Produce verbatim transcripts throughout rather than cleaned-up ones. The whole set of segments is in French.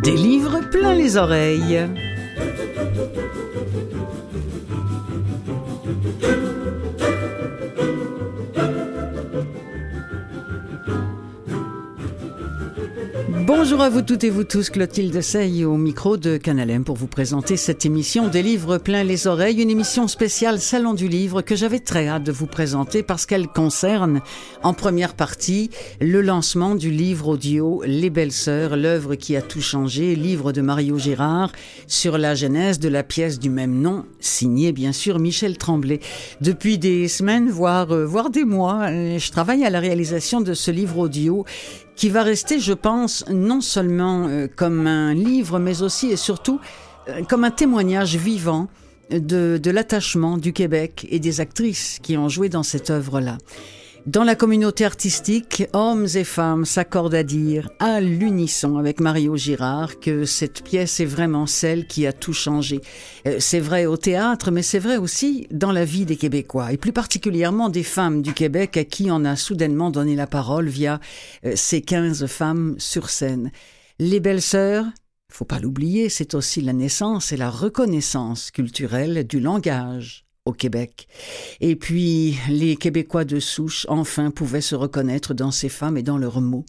Des livres plein les oreilles. Bonjour à vous toutes et vous tous, Clotilde Sey au micro de Canal M pour vous présenter cette émission des livres plein les oreilles, une émission spéciale Salon du Livre que j'avais très hâte de vous présenter parce qu'elle concerne en première partie le lancement du livre audio Les Belles Sœurs, l'œuvre qui a tout changé, livre de Mario Girard sur la genèse de la pièce du même nom, signé bien sûr Michel Tremblay. Depuis des semaines, voire, euh, voire des mois, euh, je travaille à la réalisation de ce livre audio qui va rester, je pense, non seulement euh, comme un livre, mais aussi et surtout euh, comme un témoignage vivant de, de l'attachement du Québec et des actrices qui ont joué dans cette œuvre-là. Dans la communauté artistique, hommes et femmes s'accordent à dire à l'unisson avec Mario Girard que cette pièce est vraiment celle qui a tout changé. Euh, c'est vrai au théâtre, mais c'est vrai aussi dans la vie des Québécois, et plus particulièrement des femmes du Québec à qui on a soudainement donné la parole via euh, ces quinze femmes sur scène. Les Belles Sœurs, faut pas l'oublier, c'est aussi la naissance et la reconnaissance culturelle du langage au Québec. Et puis, les Québécois de souche, enfin, pouvaient se reconnaître dans ces femmes et dans leurs mots.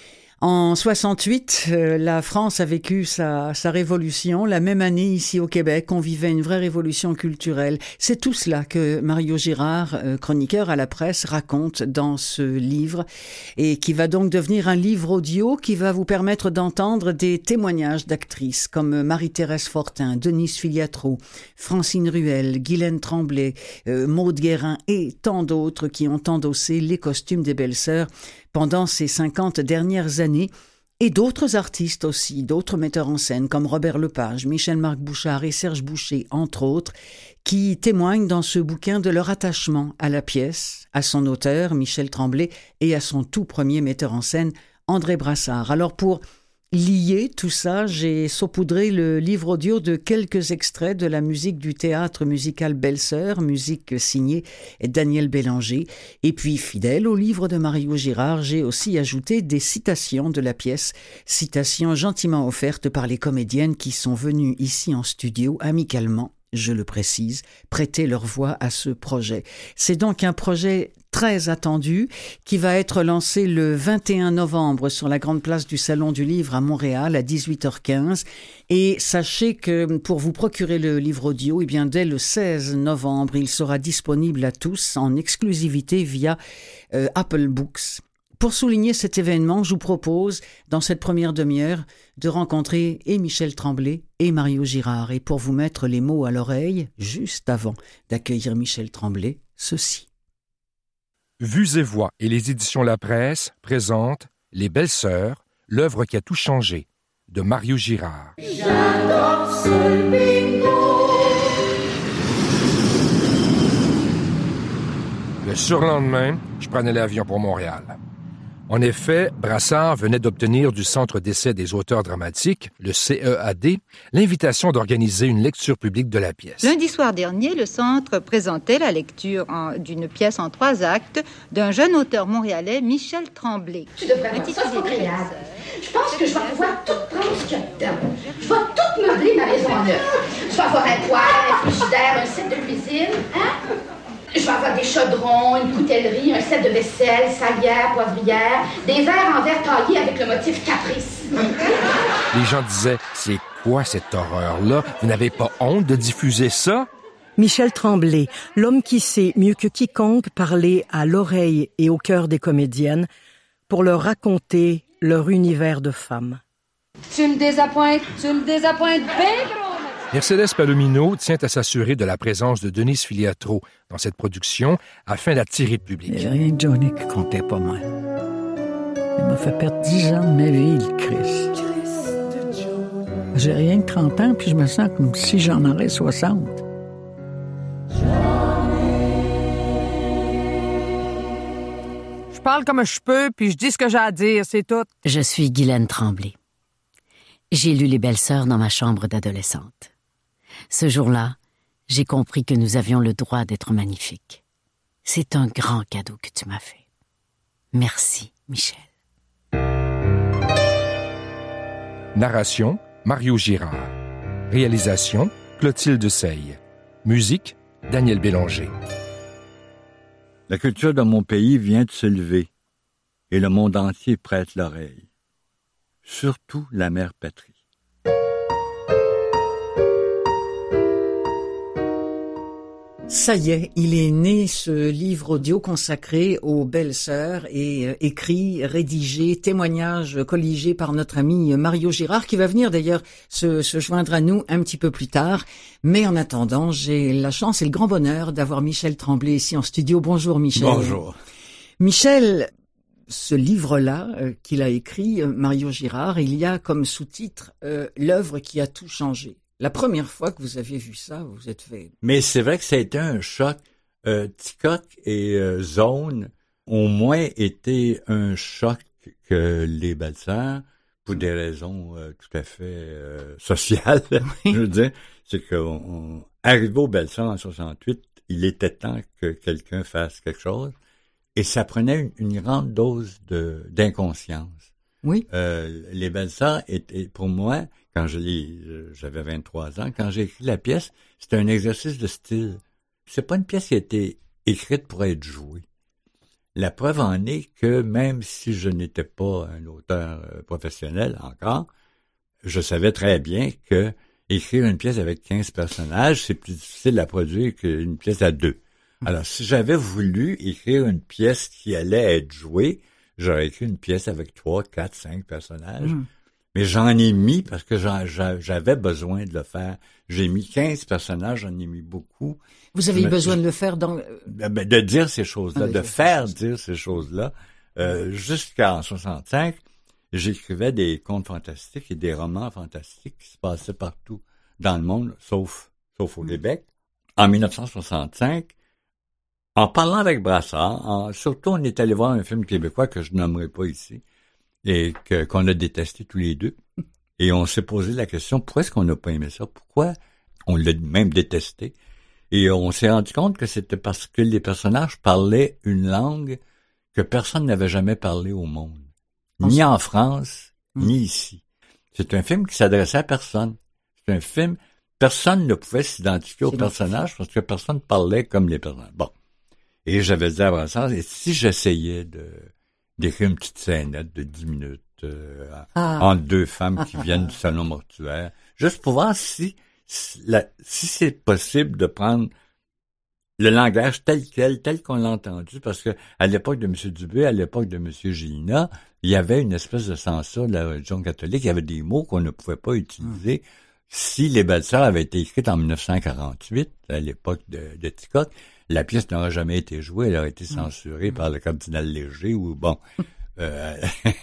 En soixante-huit, euh, la France a vécu sa, sa révolution. La même année, ici au Québec, on vivait une vraie révolution culturelle. C'est tout cela que Mario Girard, euh, chroniqueur à la presse, raconte dans ce livre et qui va donc devenir un livre audio qui va vous permettre d'entendre des témoignages d'actrices comme Marie-Thérèse Fortin, Denise Filiatro, Francine Ruel, Guylaine Tremblay, euh, Maude Guérin et tant d'autres qui ont endossé les costumes des Belles Sœurs pendant ces cinquante dernières années, et d'autres artistes aussi, d'autres metteurs en scène comme Robert Lepage, Michel-Marc Bouchard et Serge Boucher, entre autres, qui témoignent dans ce bouquin de leur attachement à la pièce, à son auteur, Michel Tremblay, et à son tout premier metteur en scène, André Brassard. Alors pour lier tout ça, j'ai saupoudré le livre audio de quelques extraits de la musique du théâtre musical Belles Sœurs, musique signée Daniel Bélanger. Et puis, fidèle au livre de Mario Girard, j'ai aussi ajouté des citations de la pièce, citations gentiment offertes par les comédiennes qui sont venues ici en studio amicalement, je le précise, prêter leur voix à ce projet. C'est donc un projet très attendu, qui va être lancé le vingt et un novembre sur la grande place du Salon du Livre à Montréal à dix-huit heures quinze. Et sachez que pour vous procurer le livre audio, eh bien, dès le seize novembre, il sera disponible à tous en exclusivité via euh, Apple Books. Pour souligner cet événement, je vous propose, dans cette première demi-heure, de rencontrer et Michel Tremblay et Mario Girard. Et pour vous mettre les mots à l'oreille, juste avant d'accueillir Michel Tremblay, ceci. Vues et Voix et les éditions La Presse présentent Les Belles Sœurs, l'œuvre qui a tout changé, de Mario Girard. J'adore ce bingo. Le surlendemain, je prenais l'avion pour Montréal. En effet, Brassard venait d'obtenir du Centre d'essai des auteurs dramatiques, le C E A D, l'invitation d'organiser une lecture publique de la pièce. Lundi soir dernier, le Centre présentait la lecture en, d'une pièce en trois actes d'un jeune auteur montréalais, Michel Tremblay. Tu devrais voir ça, c'est pas créable. Je pense que je vais pouvoir tout prendre ce qu'il y a dedans. Je vais tout meubler ma maison en neuf. Je vais avoir un poêle, un frigidaire, un set de cuisine, hein? Je vais avoir des chaudrons, une coutellerie, un set de vaisselle, salière, poivrière, des verres en verre taillé avec le motif caprice. Les gens disaient, c'est quoi cette horreur-là? Vous n'avez pas honte de diffuser ça? Michel Tremblay, l'homme qui sait mieux que quiconque parler à l'oreille et au cœur des comédiennes pour leur raconter leur univers de femmes. Tu me désappointes, tu me désappointes bien gros! Mercedes Palomino tient à s'assurer de la présence de Denise Filiatro dans cette production afin d'attirer le public. Il n'y a rien de Johnny qui comptait pas mal. Il m'a fait perdre dix ans de ma vie, le Christ. J'ai rien que trente ans, puis je me sens comme si j'en aurais soixante. Je parle comme je peux, puis je dis ce que j'ai à dire, c'est tout. Je suis Guylaine Tremblay. J'ai lu Les Belles Sœurs dans ma chambre d'adolescente. Ce jour-là, j'ai compris que nous avions le droit d'être magnifiques. C'est un grand cadeau que tu m'as fait. Merci, Michel. Narration, Mario Girard. Réalisation, Clotilde Sey. Musique, Daniel Bélanger. La culture de mon pays vient de se lever et le monde entier prête l'oreille. Surtout la mère patrie. Ça y est, il est né ce livre audio consacré aux belles sœurs et euh, écrit, rédigé, témoignage colligé par notre ami Mario Girard qui va venir d'ailleurs se, se joindre à nous un petit peu plus tard. Mais en attendant, j'ai la chance et le grand bonheur d'avoir Michel Tremblay ici en studio. Bonjour Michel. Bonjour. Michel, ce livre-là euh, qu'il a écrit, euh, Mario Girard, il y a comme sous-titre euh, « L'œuvre qui a tout changé ». La première fois que vous avez vu ça, vous êtes fait... Mais c'est vrai que ça a été un choc. Euh, Ticoc et euh, Zone ont moins été un choc que les Belles-Sœurs, pour des raisons euh, tout à fait euh, sociales, oui. Je veux dire. C'est qu'on arrivé aux Belles-Sœurs en soixante-huit, il était temps que quelqu'un fasse quelque chose, et ça prenait une, une grande dose de d'inconscience. Oui. Euh, les Belles-Sœurs étaient, pour moi... Quand je l'ai, j'avais vingt-trois ans, quand j'ai écrit la pièce, c'était un exercice de style. C'est pas une pièce qui a été écrite pour être jouée. La preuve en est que même si je n'étais pas un auteur professionnel encore, je savais très bien que écrire une pièce avec quinze personnages, c'est plus difficile à produire qu'une pièce à deux. Alors, si j'avais voulu écrire une pièce qui allait être jouée, j'aurais écrit une pièce avec trois, quatre, cinq personnages. Mmh. Mais j'en ai mis parce que j'en, j'avais besoin de le faire. J'ai mis quinze personnages, j'en ai mis beaucoup. Vous avez eu besoin de le faire dans... De dire ces choses-là, ah, de faire dire ces choses-là. Euh, jusqu'en soixante-cinq, j'écrivais des contes fantastiques et des romans fantastiques qui se passaient partout dans le monde, sauf, sauf au mmh. Québec. En dix-neuf cent soixante-cinq, en parlant avec Brassard, en, surtout on est allé voir un film québécois que je nommerai pas ici, et que, qu'on a détesté tous les deux. Et on s'est posé la question, pourquoi est-ce qu'on n'a pas aimé ça? Pourquoi on l'a même détesté? Et on s'est rendu compte que c'était parce que les personnages parlaient une langue que personne n'avait jamais parlé au monde. Ni en France, mmh. ni ici. C'est un film qui s'adressait à personne. C'est un film, personne ne pouvait s'identifier aux personnages parce que personne parlait comme les personnages. Bon. Et j'avais dit à Brassard, et si j'essayais de... d'écrire une petite scénette de dix minutes euh, ah. entre deux femmes qui viennent du salon mortuaire, juste pour voir si si, la, si c'est possible de prendre le langage tel quel, tel qu'on l'a entendu, parce que à l'époque de M. Dubé, à l'époque de M. Gélina, il y avait une espèce de censure de la religion catholique, il y avait des mots qu'on ne pouvait pas utiliser. Mmh. Si les Belles-Sœurs avaient été écrites en dix-neuf cent quarante-huit, à l'époque de, de Ticoc, la pièce n'aurait jamais été jouée, elle aurait été censurée mmh. par le cardinal Léger ou bon. Euh,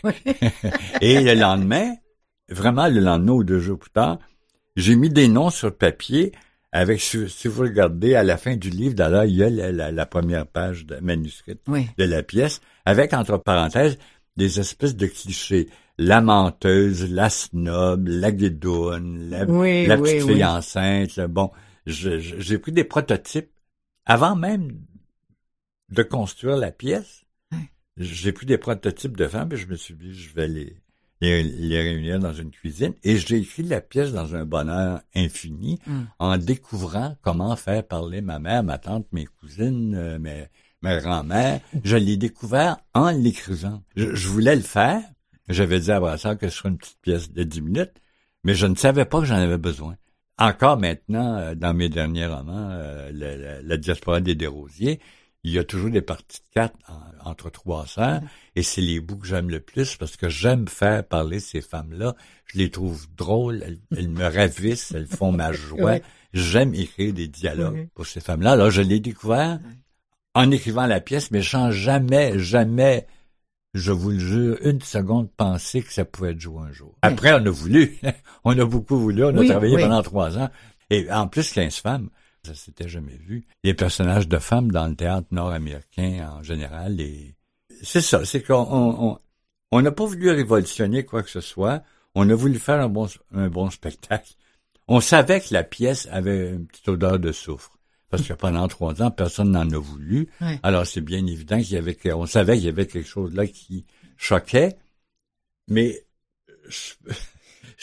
et le lendemain, vraiment le lendemain ou deux jours plus tard, j'ai mis des noms sur le papier avec, si, si vous regardez à la fin du livre, d'ailleurs, il y a la, la, la première page de manuscrite oui. de la pièce, avec entre parenthèses des espèces de clichés. La menteuse, la snob, la guédoune, la, oui, la petite oui, fille oui. enceinte. Là, bon, je, je, j'ai pris des prototypes. Avant même de construire la pièce, oui. j'ai pris des prototypes de femmes et je me suis dit, je vais les, les, les réunir dans une cuisine. Et j'ai écrit la pièce dans un bonheur infini mm. en découvrant comment faire parler ma mère, ma tante, mes cousines, euh, mes, mes grands-mères. Je l'ai découvert en l'écrivant. Je, je voulais le faire. J'avais dit à Brassard que ce serait une petite pièce de dix minutes, mais je ne savais pas que j'en avais besoin. Encore maintenant, dans mes derniers romans, euh, la, la, la diaspora des Desrosiers, il y a toujours des parties de quatre en, entre trois sœurs, et c'est les bouts que j'aime le plus parce que j'aime faire parler ces femmes-là. Je les trouve drôles, elles, elles me ravissent, elles font ma joie. Oui. J'aime écrire des dialogues oui. pour ces femmes-là. Alors, je l'ai découvert en écrivant la pièce, mais sans jamais, jamais, je vous le jure, une seconde penser que ça pouvait être joué un jour. Après, on a voulu. On a beaucoup voulu. On a oui, travaillé oui. pendant trois ans. Et en plus, quinze femmes. Ça s'était jamais vu. Les personnages de femmes dans le théâtre nord-américain, en général, et c'est ça. C'est qu'on on, on n'a pas voulu révolutionner quoi que ce soit. On a voulu faire un bon, un bon spectacle. On savait que la pièce avait une petite odeur de soufre. Parce que pendant trois ans, personne n'en a voulu. Oui. Alors, c'est bien évident qu'il y avait, on savait qu'il y avait quelque chose là qui choquait. Mais, je, je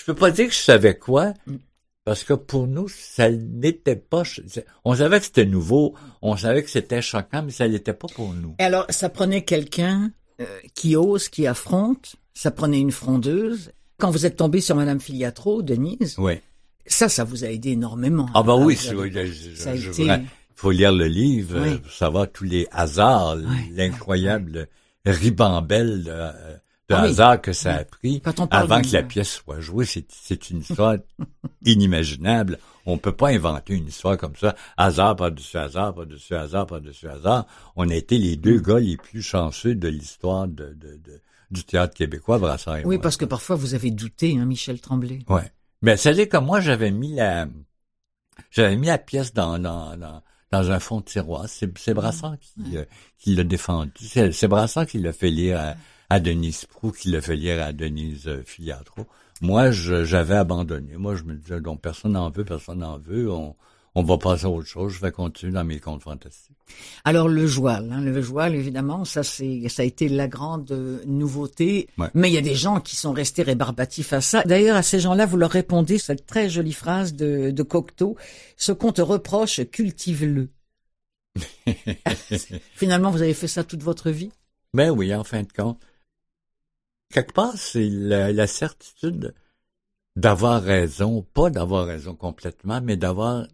peux pas dire que je savais quoi, parce que pour nous, ça n'était pas... On savait que c'était nouveau, on savait que c'était choquant, mais ça n'était pas pour nous. Et alors, ça prenait quelqu'un euh, qui ose, qui affronte, ça prenait une frondeuse. Quand vous êtes tombé sur Madame Filiatro, Denise, oui. ça, ça vous a aidé énormément. Ah ben alors, oui, vous c'est, avez, je, ça a je, été... Il faut lire le livre oui. euh, pour savoir tous les hasards, oui. l'incroyable oui. ribambelle de, de ah, hasard oui. que ça oui. a pris avant que la pièce soit jouée. C'est, c'est une histoire inimaginable. On peut pas inventer une histoire comme ça. Hasard par-dessus hasard, par-dessus hasard, par-dessus hasard. On a été les deux mm. gars les plus chanceux de l'histoire de, de, de du théâtre québécois, Brassard et Oui, moi. parce que parfois vous avez douté, hein, Michel Tremblay. Ouais. Mais c'est-à-dire que moi, j'avais mis la, j'avais mis la pièce dans, dans, dans, dans un fond de tiroir. C'est, c'est Brassard qui, ouais. euh, qui l'a défendu. C'est, c'est Brassard qui l'a fait lire à, à Denise Proulx, qui l'a fait lire à Denise euh, Filiatro. Moi, je, j'avais abandonné. Moi, je me disais, donc, personne n'en veut, personne n'en veut. On, on va passer à autre chose. Je vais continuer dans mes contes fantastiques. Alors, le joual, hein, le joual, évidemment, ça, c'est, ça a été la grande nouveauté. Ouais. Mais il y a des gens qui sont restés rébarbatifs à ça. D'ailleurs, à ces gens-là, vous leur répondez cette très jolie phrase de, de Cocteau. Ce qu'on te reproche, cultive-le. Finalement, vous avez fait ça toute votre vie? Ben oui, en fin de compte. Quelque part, c'est la, la certitude d'avoir raison, pas d'avoir raison complètement, mais d'avoir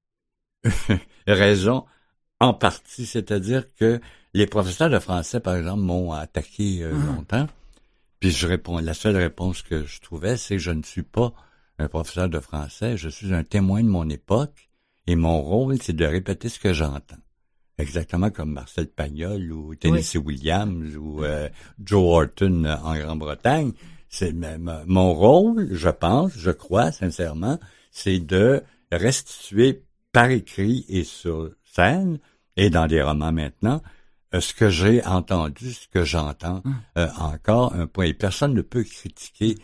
raison en partie. C'est-à-dire que les professeurs de français, par exemple, m'ont attaqué euh, mmh. longtemps. Puis je réponds, la seule réponse que je trouvais, c'est que je ne suis pas un professeur de français, je suis un témoin de mon époque et mon rôle, c'est de répéter ce que j'entends. Exactement comme Marcel Pagnol ou Tennessee oui. Williams ou euh, Joe Horton en Grande-Bretagne. C'est m- mon rôle, je pense, je crois sincèrement, c'est de restituer par écrit et sur scène et dans des romans maintenant euh, ce que j'ai entendu, ce que j'entends mmh. euh, encore un point. Et personne ne peut critiquer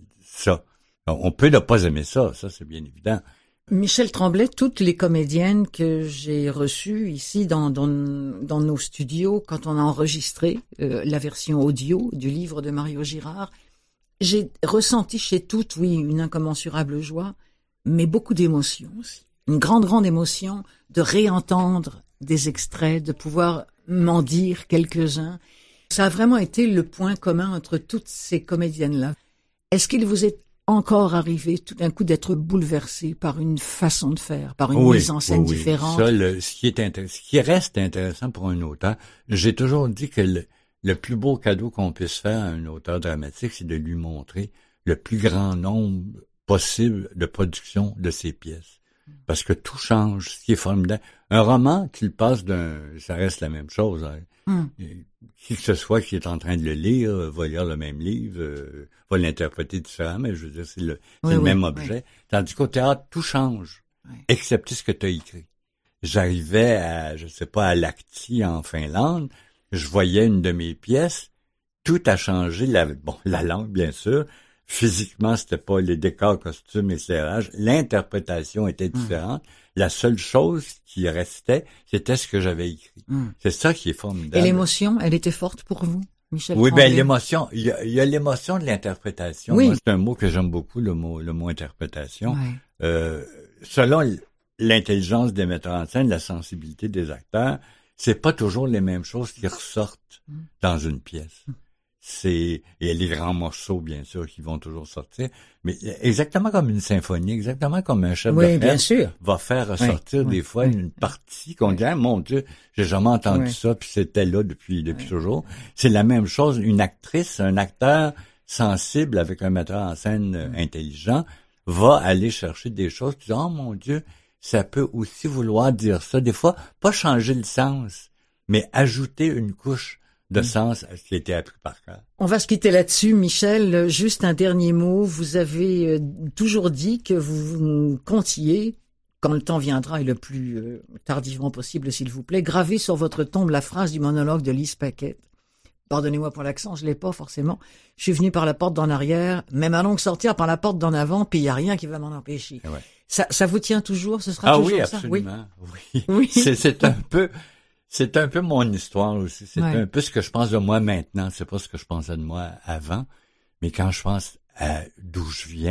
ça. On peut ne pas aimer ça, ça c'est bien évident. Michel Tremblay, toutes les comédiennes que j'ai reçues ici dans, dans, dans nos studios, quand on a enregistré euh, la version audio du livre de Mario Girard, j'ai ressenti chez toutes, oui, une incommensurable joie, mais beaucoup d'émotion aussi. Une grande, grande émotion de réentendre des extraits, de pouvoir m'en dire quelques-uns. Ça a vraiment été le point commun entre toutes ces comédiennes-là. Est-ce qu'il vous est encore arrivé tout d'un coup d'être bouleversé par une façon de faire, par une oui, mise en scène oui, différente? Ça, le, ce qui est intéressant, ce qui reste intéressant pour un auteur, j'ai toujours dit que le, le plus beau cadeau qu'on puisse faire à un auteur dramatique, c'est de lui montrer le plus grand nombre possible de productions de ses pièces. Parce que tout change, ce qui est formidable. Un roman, qu'il passe d'un, ça reste la même chose. Hein. Mm. Qui que ce soit qui est en train de le lire, va lire le même livre, euh, va l'interpréter différemment, mais je veux dire, c'est le, c'est oui, le oui, même objet. Oui. Tandis qu'au théâtre, tout change, oui. excepté ce que tu as écrit. J'arrivais à, je sais pas, à Lahti, en Finlande, je voyais une de mes pièces, tout a changé, la, bon, la langue, bien sûr, physiquement, c'était pas les décors, costumes, éclairage, l'interprétation était différente. Mm. La seule chose qui restait, c'était ce que j'avais écrit. Mm. C'est ça qui est formidable. Et l'émotion, elle était forte pour vous, Michel Oui, Tremblay? ben l'émotion, il y a, il y a l'émotion de l'interprétation. Oui. Moi, c'est un mot que j'aime beaucoup, le mot, le mot interprétation. Ouais. Euh, selon l'intelligence des metteurs en scène, la sensibilité des acteurs, c'est pas toujours les mêmes choses qui ressortent mm. dans une pièce. Mm. C'est, il y a les grands morceaux, bien sûr, qui vont toujours sortir, mais exactement comme une symphonie, exactement comme un chef oui, d'orchestre va faire ressortir oui, des oui, fois oui. une partie qu'on dit, ah, mon Dieu, j'ai jamais entendu oui. ça, puis c'était là depuis, depuis oui. toujours. C'est la même chose, une actrice, un acteur sensible avec un metteur en scène oui. intelligent va aller chercher des choses, puis oh mon Dieu, ça peut aussi vouloir dire ça. Des fois, pas changer le sens, mais ajouter une couche de sens à ce qui était appris par cœur. On va se quitter là-dessus, Michel. Juste un dernier mot. Vous avez euh, toujours dit que vous comptiez, quand le temps viendra et le plus euh, tardivement possible, s'il vous plaît, graver sur votre tombe la phrase du monologue de Lise Paquette. Pardonnez-moi pour l'accent, je l'ai pas forcément. Je suis venu par la porte d'en arrière, mais allons que sortir par la porte d'en avant, puis il y a rien qui va m'en empêcher. Ouais. Ça, ça vous tient toujours? Ce sera ah toujours oui, ça? Absolument. Oui, absolument. Oui. C'est, c'est un peu... C'est un peu mon histoire aussi. C'est ouais. un peu ce que je pense de moi maintenant. C'est pas ce que je pensais de moi avant. Mais quand je pense à d'où je viens,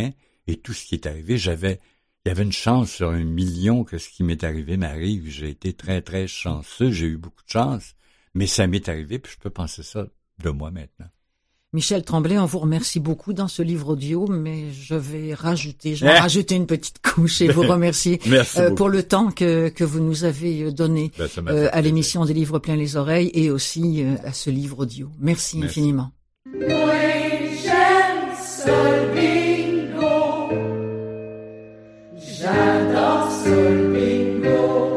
et tout ce qui est arrivé. J'avais, il y avait une chance sur un million que ce qui m'est arrivé m'arrive. J'ai été très, très chanceux. J'ai eu beaucoup de chance, mais ça m'est arrivé, puis je peux penser ça de moi maintenant. Michel Tremblay, on vous remercie beaucoup dans ce livre audio, mais je vais rajouter, je vais eh rajouter une petite couche et vous remercier euh, pour le temps que, que vous nous avez donné ben, euh, à l'émission des livres plein les oreilles et aussi euh, à ce livre audio. Merci, Merci. infiniment. J'adore Sol Bingo.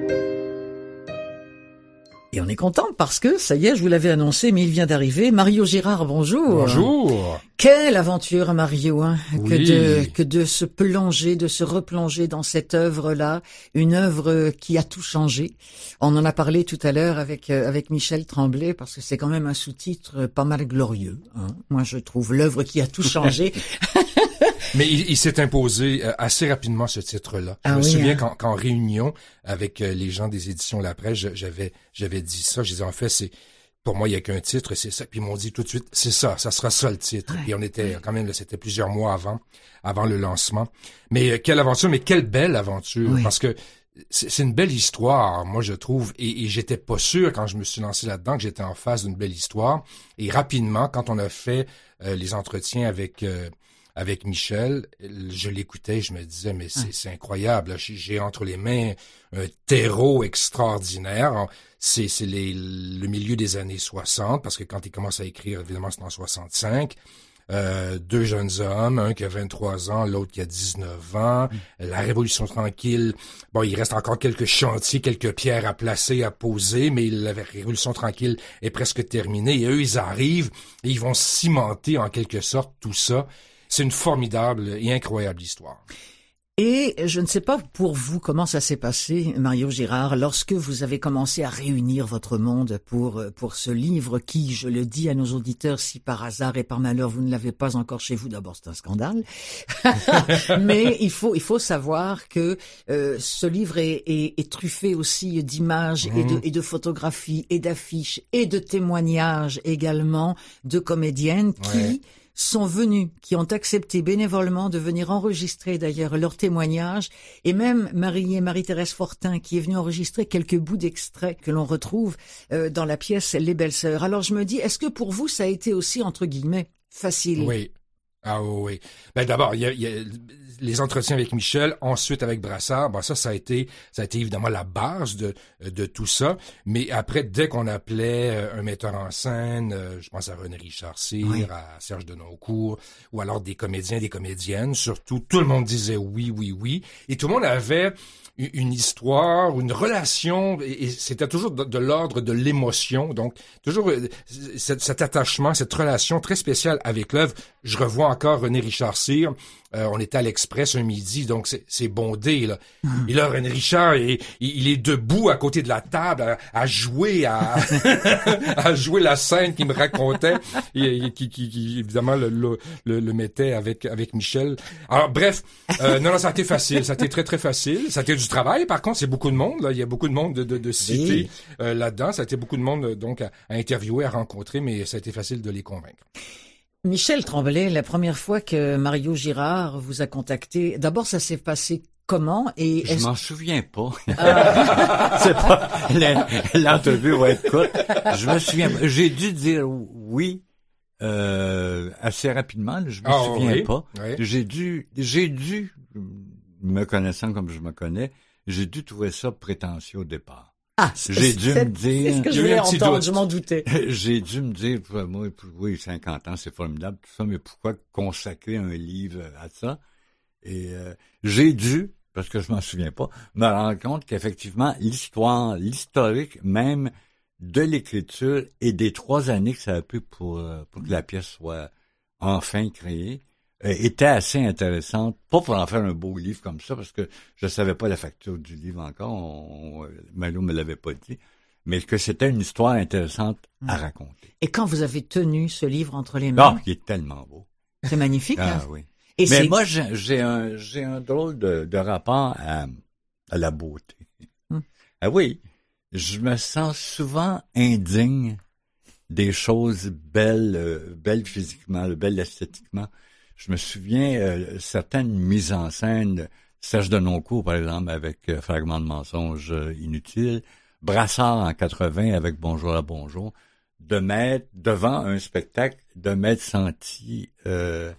Et on est content parce que, ça y est, je vous l'avais annoncé, mais il vient d'arriver. Mario Girard, bonjour. Bonjour. Quelle aventure, Mario, hein, oui. que de que de se plonger, de se replonger dans cette œuvre-là, une œuvre qui a tout changé. On en a parlé tout à l'heure avec euh, avec Michel Tremblay parce que c'est quand même un sous-titre pas mal glorieux. Hein. Moi, je trouve l'œuvre qui a tout changé. Mais il, il s'est imposé euh, assez rapidement ce titre-là. Je ah me oui, souviens hein. qu'en, qu'en réunion avec euh, les gens des éditions La Presse, j'avais j'avais dit ça. Je disais en fait, c'est pour moi il y a qu'un titre, c'est ça. Puis ils m'ont dit tout de suite, c'est ça, ça sera ça le titre. Ouais. Puis on était quand même là, c'était plusieurs mois avant, avant le lancement. Mais euh, quelle aventure, mais quelle belle aventure, oui. Parce que c'est, c'est une belle histoire, moi je trouve. Et, et j'étais pas sûr quand je me suis lancé là-dedans que j'étais en face d'une belle histoire. Et rapidement, quand on a fait euh, les entretiens avec euh, avec Michel, je l'écoutais, je me disais, mais c'est, c'est incroyable. Là. J'ai entre les mains un terreau extraordinaire. C'est, c'est les, le milieu des années soixante, parce que quand il commence à écrire, évidemment, c'est en soixante-cinq. Euh, deux jeunes hommes, un qui a vingt-trois ans, l'autre qui a dix-neuf ans. Mm. La Révolution tranquille. Bon, il reste encore quelques chantiers, quelques pierres à placer, à poser, mais la Révolution tranquille est presque terminée. Et eux, ils arrivent et ils vont cimenter en quelque sorte tout ça. C'est une formidable et incroyable histoire. Et je ne sais pas pour vous comment ça s'est passé, Mario Girard, lorsque vous avez commencé à réunir votre monde pour pour ce livre qui, je le dis à nos auditeurs, si par hasard et par malheur vous ne l'avez pas encore chez vous, d'abord c'est un scandale. Mais il faut il faut savoir que euh, ce livre est, est, est truffé aussi d'images mmh. et de et de photographies et d'affiches et de témoignages également de comédiennes qui ouais. sont venus, qui ont accepté bénévolement de venir enregistrer d'ailleurs leurs témoignages, et même Marie et Marie-Thérèse Fortin qui est venue enregistrer quelques bouts d'extraits que l'on retrouve euh, dans la pièce Les Belles Sœurs. Alors je me dis, est-ce que pour vous ça a été aussi entre guillemets facile? Oui. Ah oui. Ben d'abord, il y a, il y a les entretiens avec Michel, ensuite avec Brassard. Ben ça, ça a été, ça a été évidemment la base de de tout ça. Mais après, dès qu'on appelait un metteur en scène, je pense à René Richard Cyr, oui. à Serge Denoncourt, ou alors des comédiens, des comédiennes, surtout, tout le monde disait oui, oui, oui, et tout le monde avait une histoire, une relation, et c'était toujours de, de l'ordre de l'émotion. Donc, toujours cet, cet attachement, cette relation très spéciale avec l'œuvre. Je revois encore René Richard Cyr. Euh, on était à l'Express un midi, donc c'est, c'est bondé, là. Mmh. Et là, René Richard, il, il est debout à côté de la table à, à jouer, à, à jouer la scène qu'il me racontait, et, et qui, qui, qui, évidemment, le, le, le, le mettait avec, avec Michel. Alors, bref, euh, non, non, ça a été facile. Ça a été très, très facile. Ça a été du travail, par contre, c'est beaucoup de monde, là. Il y a beaucoup de monde de, de, de citer oui. euh, là-dedans. Ça a été beaucoup de monde, donc, à, à interviewer, à rencontrer, mais ça a été facile de les convaincre. Michel Tremblay, la première fois que Mario Girard vous a contacté, d'abord ça s'est passé comment et je est-ce... m'en souviens pas. Ah. C'est pas l'entrevue va être courte. Je me souviens pas. J'ai dû dire oui euh, assez rapidement. Je me oh, souviens oui. pas. Oui. J'ai dû, j'ai dû, me connaissant comme je me connais, j'ai dû trouver ça prétentieux au départ. Ah, j'ai dû me dire... C'est ce que je voulais entendre, je m'en doutais. J'ai dû me dire, moi, oui, cinquante ans, c'est formidable, tout ça, mais pourquoi consacrer un livre à ça? Et euh, j'ai dû, parce que je m'en souviens pas, me rendre compte qu'effectivement, l'histoire, l'historique même de l'écriture et des trois années que ça a pris pour, pour que la pièce soit enfin créée, était assez intéressante, pas pour en faire un beau livre comme ça, parce que je savais pas la facture du livre encore, on, on, Malo me l'avait pas dit, mais que c'était une histoire intéressante à raconter. Et quand vous avez tenu ce livre entre les mains... Ah, il est tellement beau. C'est magnifique. Ah hein? oui. Et mais c'est... moi, j'ai, j'ai un j'ai un drôle de, de rapport à, à la beauté. Hum. Ah oui, je me sens souvent indigne des choses belles, euh, belles physiquement, belles esthétiquement. je me souviens euh, certaines mises en scène, Serge Denoncourt, par exemple, avec euh, Fragments de mensonges euh, inutiles, Brassard en quatre-vingts avec Bonjour à Bonjour, de m'être, devant un spectacle, de m'être senti euh,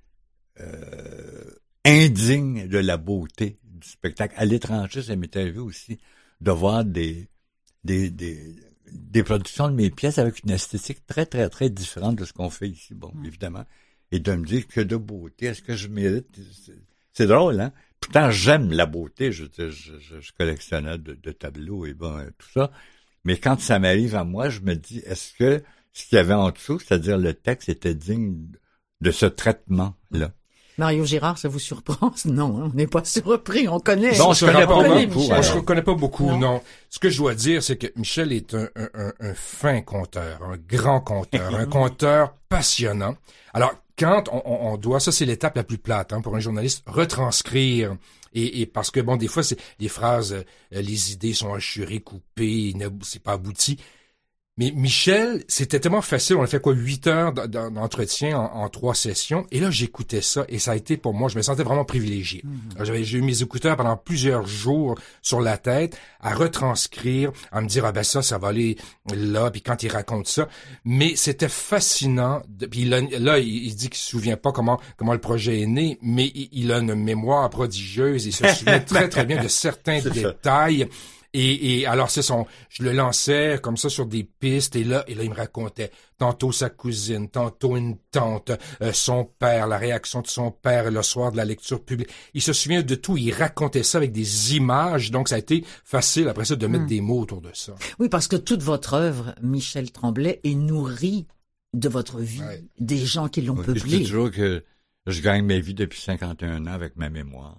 euh, indigne de la beauté du spectacle. À l'étranger, ça m'est arrivé aussi de voir des, des, des, des productions de mes pièces avec une esthétique très, très, très différente de ce qu'on fait ici, bon, mmh. évidemment, et de me dire que de beauté, est-ce que je mérite... C'est, c'est drôle, hein? Pourtant, j'aime la beauté, je, je, je, je collectionnais de, de tableaux et bon, tout ça, mais quand ça m'arrive à moi, je me dis, est-ce que ce qu'il y avait en dessous, c'est-à-dire le texte, était digne de ce traitement-là? Mario Girard, ça vous surprend? Non, hein, on n'est pas surpris, on connaît. Non, je ne connais pas connaît beaucoup. Hein. Je ne connais pas beaucoup, non. non. Ce que je dois dire, c'est que Michel est un, un, un, un fin conteur, un grand conteur, un conteur passionnant. Alors, quand on, on doit, ça c'est l'étape la plus plate hein, pour un journaliste, retranscrire. Et, et parce que, bon, des fois, c'est les phrases, euh, les idées sont hachurées, coupées, c'est pas abouti. Mais Michel, c'était tellement facile. On a fait quoi, huit heures d'entretien en, en trois sessions. Et là, j'écoutais ça et ça a été pour moi, je me sentais vraiment privilégié. Mmh. J'avais, j'ai eu mes écouteurs pendant plusieurs jours sur la tête à retranscrire, à me dire, ah ben ça, ça va aller là. Puis quand il raconte ça. Mais c'était fascinant. De, puis là, là, il, il dit qu'il se souvient pas comment, comment le projet est né, mais il, il a une mémoire prodigieuse. Il se souvient très, très bien de certains détails. Et, et alors c'est son, je le lançais comme ça sur des pistes et là et là il me racontait tantôt sa cousine, tantôt une tante, euh, son père, la réaction de son père le soir de la lecture publique. Il se souvient de tout, il racontait ça avec des images, donc ça a été facile après ça de mettre mmh. des mots autour de ça. Oui, parce que toute votre œuvre, Michel Tremblay, est nourrie de votre vie, ouais. des gens qui l'ont oui, peuplée. Je dis toujours que je gagne ma vie depuis cinquante et un ans avec ma mémoire.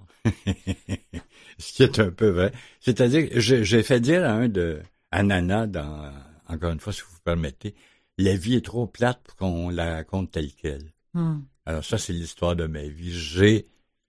Ce qui est un peu vrai. C'est-à-dire que j'ai, j'ai fait dire à un de, à Nana, dans, encore une fois, si vous permettez, la vie est trop plate pour qu'on la raconte telle qu'elle. Mm. Alors ça, c'est l'histoire de ma vie. J'ai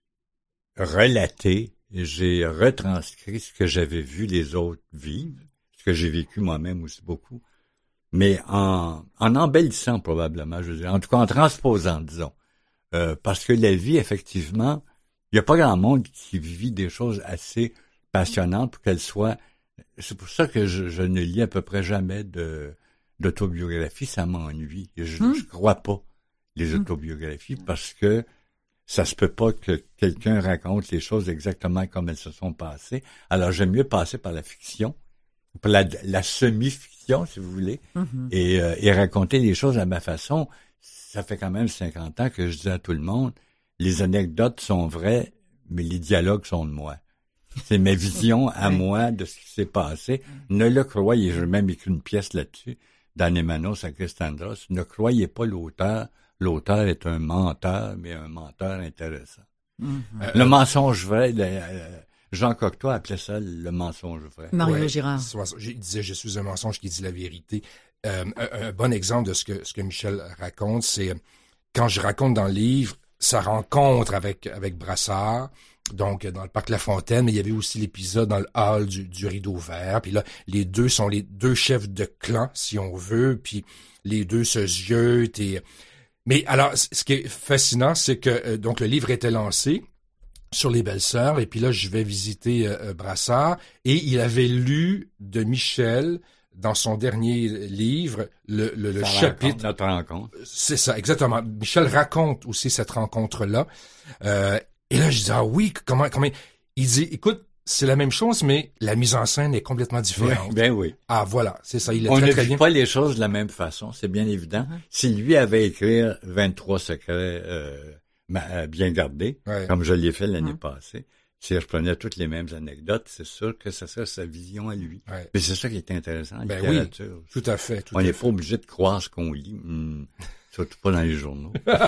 relaté, j'ai retranscrit ce que j'avais vu les autres vivre, ce que j'ai vécu moi-même aussi beaucoup, mais en, en embellissant probablement, je veux dire, en tout cas en transposant, disons. Euh, parce que la vie, effectivement, il n'y a pas grand monde qui vit des choses assez passionnantes pour qu'elles soient... C'est pour ça que je, je ne lis à peu près jamais de, d'autobiographie, ça m'ennuie. Je ne mmh. crois pas les autobiographies mmh. parce que ça se peut pas que quelqu'un raconte les choses exactement comme elles se sont passées. Alors j'aime mieux passer par la fiction, par la, la semi-fiction, si vous voulez, mmh. et, euh, et raconter les choses à ma façon. Ça fait quand même cinquante ans que je dis à tout le monde, les anecdotes sont vraies, mais les dialogues sont de moi. C'est ma vision à oui. moi de ce qui s'est passé. Ne le croyez, j'ai même écrit une pièce là-dessus, dans Emanos à Christandros. Ne croyez pas l'auteur. L'auteur est un menteur, mais un menteur intéressant. Mm-hmm. Le mensonge vrai, le, euh, Jean Cocteau appelait ça le mensonge vrai. Mario ouais, Girard. Il disait, je suis un mensonge qui dit la vérité. Euh, un, un bon exemple de ce que, ce que Michel raconte, c'est quand je raconte dans le livre sa rencontre avec, avec Brassard, donc dans le parc La Fontaine, mais il y avait aussi l'épisode dans le hall du, du Rideau Vert, puis là, les deux sont les deux chefs de clan, si on veut, puis les deux se ziotent et... Mais alors, ce qui est fascinant, c'est que euh, donc le livre était lancé sur les belles-sœurs, et puis là, je vais visiter euh, Brassard, et il avait lu de Michel... dans son dernier livre, le, le, le chapitre... Notre rencontre. C'est ça, exactement. Michel raconte aussi cette rencontre-là. Euh, et là, je dis, ah oui, comment, comment... Il dit, écoute, c'est la même chose, mais la mise en scène est complètement différente. Oui, ben oui. Ah, voilà, c'est ça, il est On très, ne très vit bien. pas les choses de la même façon, c'est bien évident. Mm-hmm. Si lui avait écrit vingt-trois secrets euh, bien gardés, ouais. comme je l'ai fait l'année mm-hmm. passée, si je reprenais toutes les mêmes anecdotes, c'est sûr que ça serait sa vision à lui. Ouais. Mais c'est ça qui est intéressant, la ben littérature. Oui, tout à fait. Tout On n'est pas obligé de croire ce qu'on lit, mmh, surtout pas dans les journaux.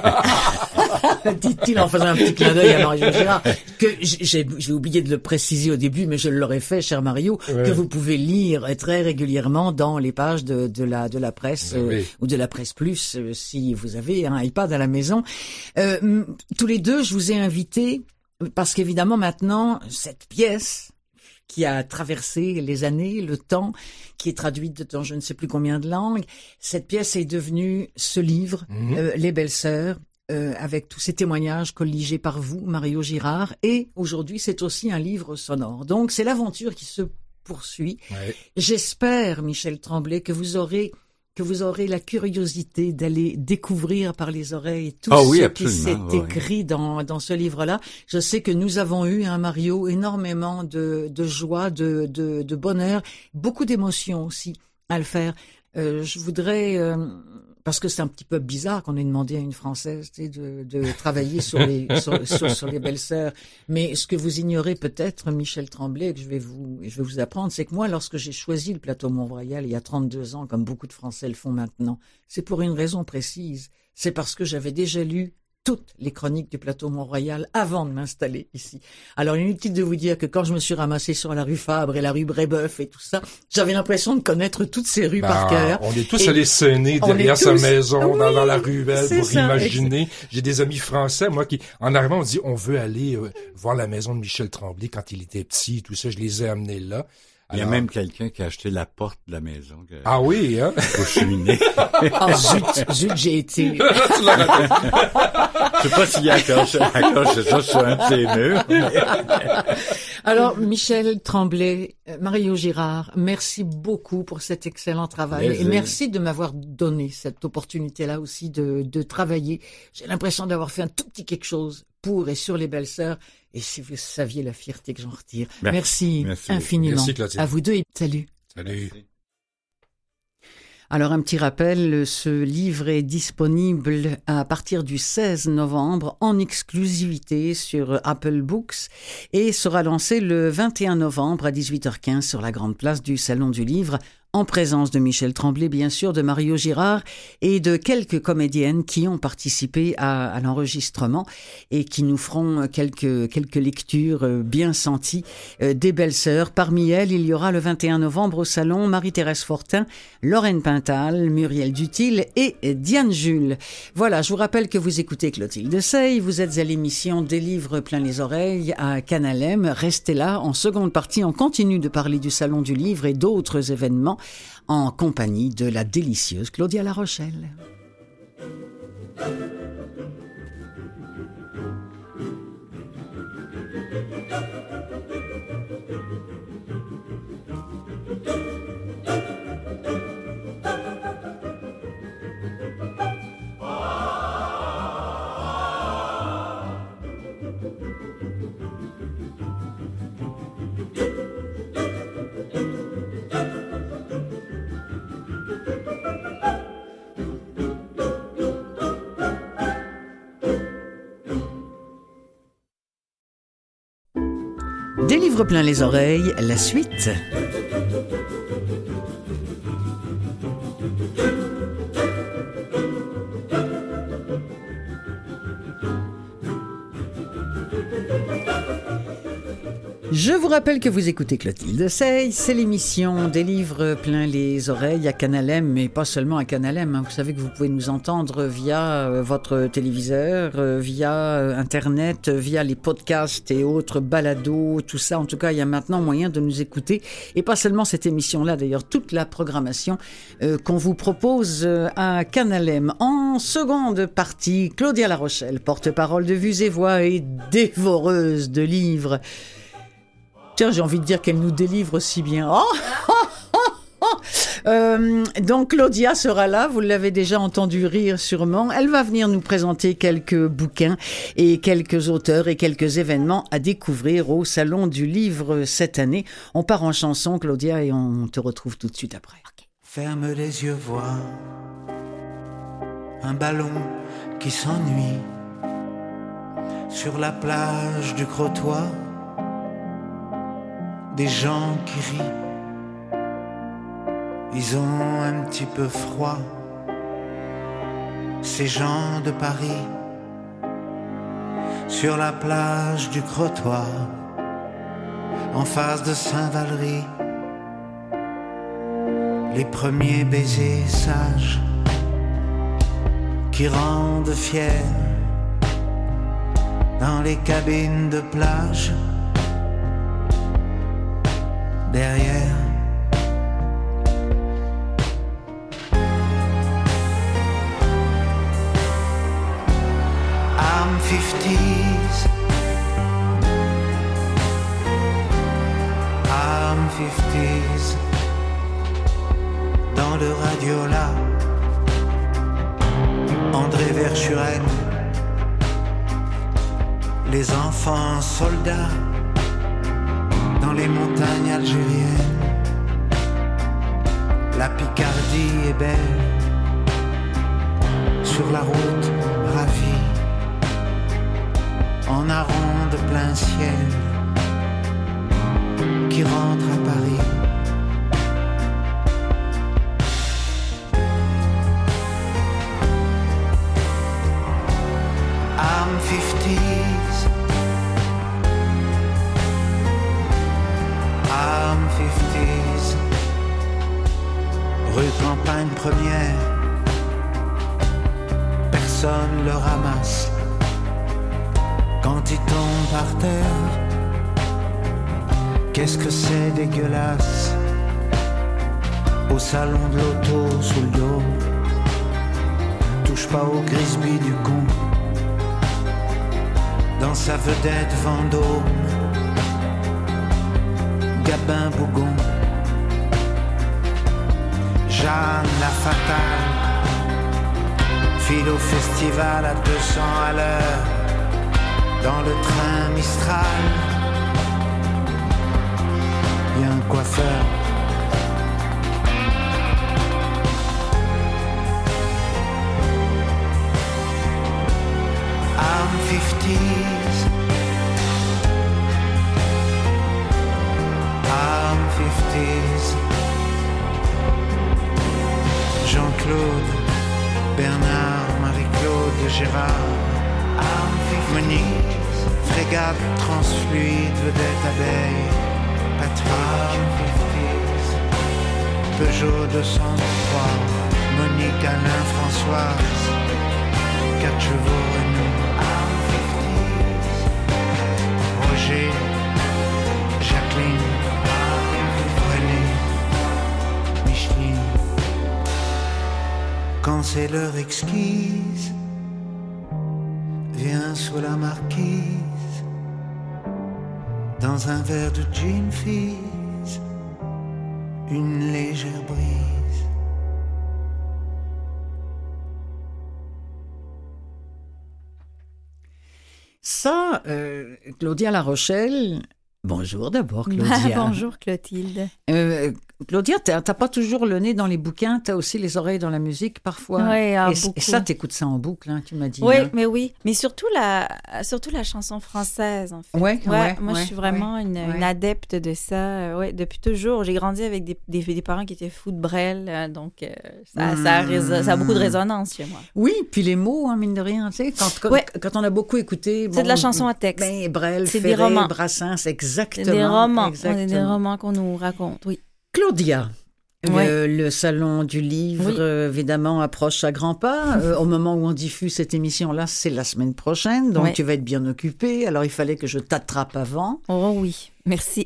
Dit-il en faisant un petit clin d'œil à Mario Girard, que j'ai, j'ai oublié de le préciser au début, mais je l'aurais fait, cher Mario, ouais. que vous pouvez lire très régulièrement dans les pages de, de la de la presse ben euh, oui. ou de la presse plus, euh, si vous avez un iPad à la maison. Euh, tous les deux, je vous ai invités parce qu'évidemment, maintenant, cette pièce qui a traversé les années, le temps, qui est traduite dans je ne sais plus combien de langues, cette pièce est devenue ce livre, mmh. euh, Les Belles-Sœurs, euh, avec tous ces témoignages colligés par vous, Mario Girard, et aujourd'hui, c'est aussi un livre sonore. Donc, c'est l'aventure qui se poursuit. Ouais. J'espère, Michel Tremblay, que vous aurez que vous aurez la curiosité d'aller découvrir par les oreilles tout oh ce oui, qui s'est oui. écrit dans, dans ce livre-là. Je sais que nous avons eu, hein, Mario, énormément de, de joie, de, de, de bonheur, beaucoup d'émotions aussi à le faire. Euh, je voudrais... Euh, parce que c'est un petit peu bizarre qu'on ait demandé à une Française, tu sais, de, de travailler sur les sur, sur, sur les belles-sœurs. Mais ce que vous ignorez peut-être, Michel Tremblay, que je vais vous je vais vous apprendre, c'est que moi, lorsque j'ai choisi le plateau Mont-Royal il y a trente-deux ans, comme beaucoup de Français le font maintenant, c'est pour une raison précise. C'est parce que j'avais déjà lu toutes les chroniques du plateau Mont-Royal avant de m'installer ici. Alors, inutile de vous dire que quand je me suis ramassé sur la rue Fabre et la rue Brébeuf et tout ça, j'avais l'impression de connaître toutes ces rues bah, par cœur. On est tous et allés s'aîner derrière sa tous... maison, oui, dans, dans la ruelle, pour ça, imaginer. Exact. J'ai des amis français, moi, qui, en arrivant, on dit, on veut aller euh, voir la maison de Michel Tremblay quand il était petit, tout ça, je les ai amenés là. Il y a même quelqu'un qui a acheté la porte de la maison. Que... Ah oui, hein? Au cheminée. Ah, zut, zut, j'ai été... Je sais pas s'il y a accroché ça sur un de ces murs. Mais... Alors, Michel Tremblay, Mario Girard, merci beaucoup pour cet excellent travail. Plaisir. Et merci de m'avoir donné cette opportunité-là aussi de, de travailler. J'ai l'impression d'avoir fait un tout petit quelque chose pour et sur les belles-sœurs. Et si vous saviez la fierté que j'en retire. Merci, merci infiniment. Merci, à vous deux et salut. Salut. Alors, un petit rappel, ce livre est disponible à partir du seize novembre en exclusivité sur Apple Books et sera lancé le vingt et un novembre à dix-huit heures quinze sur la grande place du Salon du Livre, en présence de Michel Tremblay, bien sûr, de Mario Girard et de quelques comédiennes qui ont participé à, à l'enregistrement et qui nous feront quelques, quelques lectures bien senties euh, des belles-sœurs. Parmi elles, il y aura le vingt et un novembre au Salon Marie-Thérèse Fortin, Lorraine Pintal, Muriel Dutil et Diane Jules. Voilà, je vous rappelle que vous écoutez Clotilde Sey, vous êtes à l'émission Des livres plein les oreilles à Canal M. Restez là, en seconde partie, on continue de parler du Salon du Livre et d'autres événements en compagnie de la délicieuse Claudia La Rochelle. Des livres plein les oreilles, la suite. Je vous rappelle que vous écoutez Clotilde Sey, c'est l'émission Des livres plein les oreilles à Canal M, mais pas seulement à Canal M. Hein. Vous savez que vous pouvez nous entendre via euh, votre téléviseur, euh, via euh, Internet, euh, via les podcasts et autres balados, tout ça. En tout cas, il y a maintenant moyen de nous écouter. Et pas seulement cette émission-là, d'ailleurs, toute la programmation euh, qu'on vous propose euh, à Canal M. En seconde partie, Claudia La Rochelle, porte-parole de Vues et Voix et dévoreuse de livres. Tiens, j'ai envie de dire qu'elle nous délivre si bien. Oh, oh, oh, oh. Euh, donc Claudia sera là, vous l'avez déjà entendu rire sûrement. Elle va venir nous présenter quelques bouquins et quelques auteurs et quelques événements à découvrir au Salon du Livre cette année. On part en chanson, Claudia, et on te retrouve tout de suite après. Okay. Ferme les yeux, vois un ballon qui s'ennuie sur la plage du Crotoy. Des gens qui rient, ils ont un petit peu froid, ces gens de Paris, sur la plage du Crotoy, en face de Saint-Valery, les premiers baisers sages qui rendent fiers dans les cabines de plage. Derrière fifties. I'm fifties. Dans le radio là, André Verschuren, les enfants soldats dans les montagnes algériennes. La Picardie est belle, sur la route ravie, en aron de plein ciel, qui rentre à Paris. I'm fifties. I'm fifties. Rue Campagne Première, personne le ramasse. Quand il tombe par terre, qu'est-ce que c'est dégueulasse. Au salon de l'auto sous le dos, touche pas au Grisby du con. Dans sa vedette Vendôme, Gabin Bougon, Jeanne la fatale, file au festival à deux cents à l'heure, dans le train Mistral. Y a un coiffeur, I'm fifties. I'm fifties. Jean-Claude, Bernard, Marie-Claude, Gérard, Monique, frégate, transfluide, vedette, abeille, Patrick, Peugeot deux cent trois, Monique, Alain, Françoise, quatre chevaux Renault, Roger, Jacqueline, René, Micheline. Quand c'est l'heure exquise, viens sous la marquise, dans un verre de gin fizz, une légère brise. Ça, euh, Claudia La Rochelle. Bonjour d'abord, Claudia. Bonjour, Clotilde. Euh, Claudia, t'as, t'as pas toujours le nez dans les bouquins, t'as aussi les oreilles dans la musique parfois. Oui, ah, et, beaucoup. Et ça, t'écoutes ça en boucle, hein, tu m'as dit. Oui, hein. mais oui. Mais surtout la, surtout la chanson française, en fait. Ouais, ouais, moi, ouais, je suis vraiment ouais, une, ouais. une adepte de ça. Ouais, depuis toujours. J'ai grandi avec des, des, des parents qui étaient fous de Brel, euh, donc euh, ça, mmh. ça, a résonne, ça a beaucoup de résonance chez moi. Oui, puis les mots, hein, mine de rien, tu sais, quand, quand, ouais. quand on a beaucoup écouté... C'est bon, de la chanson à texte. Ben, Brel, c'est Ferré, des romans. Brassens, exactement. C'est des romans. Exactement. C'est des romans qu'on nous raconte, oui. Claudia, ouais. le, le salon du livre, oui. euh, évidemment, approche à grands pas. Euh, au moment où on diffuse cette émission-là, c'est la semaine prochaine, donc ouais. tu vas être bien occupée. Alors, il fallait que je t'attrape avant. Oh oui, merci.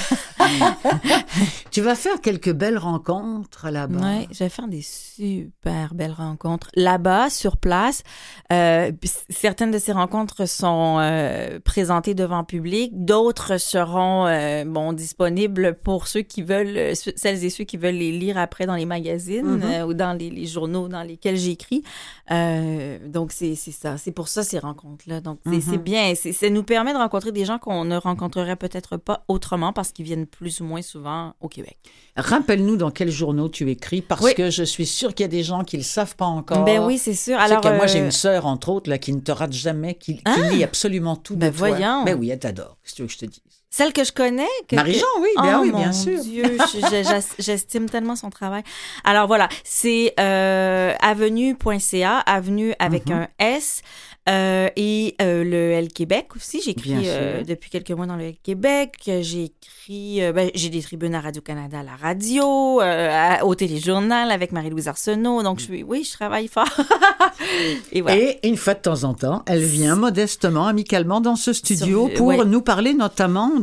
Tu vas faire quelques belles rencontres là-bas. Oui, je vais faire des super belles rencontres là-bas, sur place. Euh, certaines de ces rencontres sont euh, présentées devant public. D'autres seront euh, bon, disponibles pour ceux qui veulent, celles et ceux qui veulent les lire après dans les magazines mm-hmm. euh, ou dans les, les journaux dans lesquels j'écris. Euh, donc, c'est, c'est ça. C'est pour ça, ces rencontres-là. Donc, c'est, mm-hmm. c'est bien. C'est, ça nous permet de rencontrer des gens qu'on ne rencontrerait peut-être pas autrement parce qu'ils viennent plus ou moins souvent au Québec. Rappelle-nous dans quels journaux tu écris, parce oui. que je suis sûre qu'il y a des gens qui ne le savent pas encore. Ben oui, c'est sûr. Alors, que euh... moi, j'ai une sœur, entre autres, là, qui ne te rate jamais, qui, ah! qui lit absolument tout ben de toi. Voyons. Ben oui, elle t'adore. Qu'est-ce que tu veux que je te dise? Celle que je connais? Que, Marie-Jean, oui, oh, bien, oui, bien mon sûr. Dieu, je, j'estime tellement son travail. Alors voilà, c'est euh, avenue point c a, avenue avec mm-hmm. un S, euh, et euh, le L Québec aussi. J'écris euh, depuis quelques mois dans le L Québec. J'ai écrit, euh, ben, j'ai des tribunes à Radio-Canada, à la radio, euh, à, au téléjournal avec Marie-Louise Arsenault. Donc, je, oui, je travaille fort. et, voilà. Et une fois de temps en temps, elle vient modestement, amicalement dans ce studio Sur, pour ouais. nous parler notamment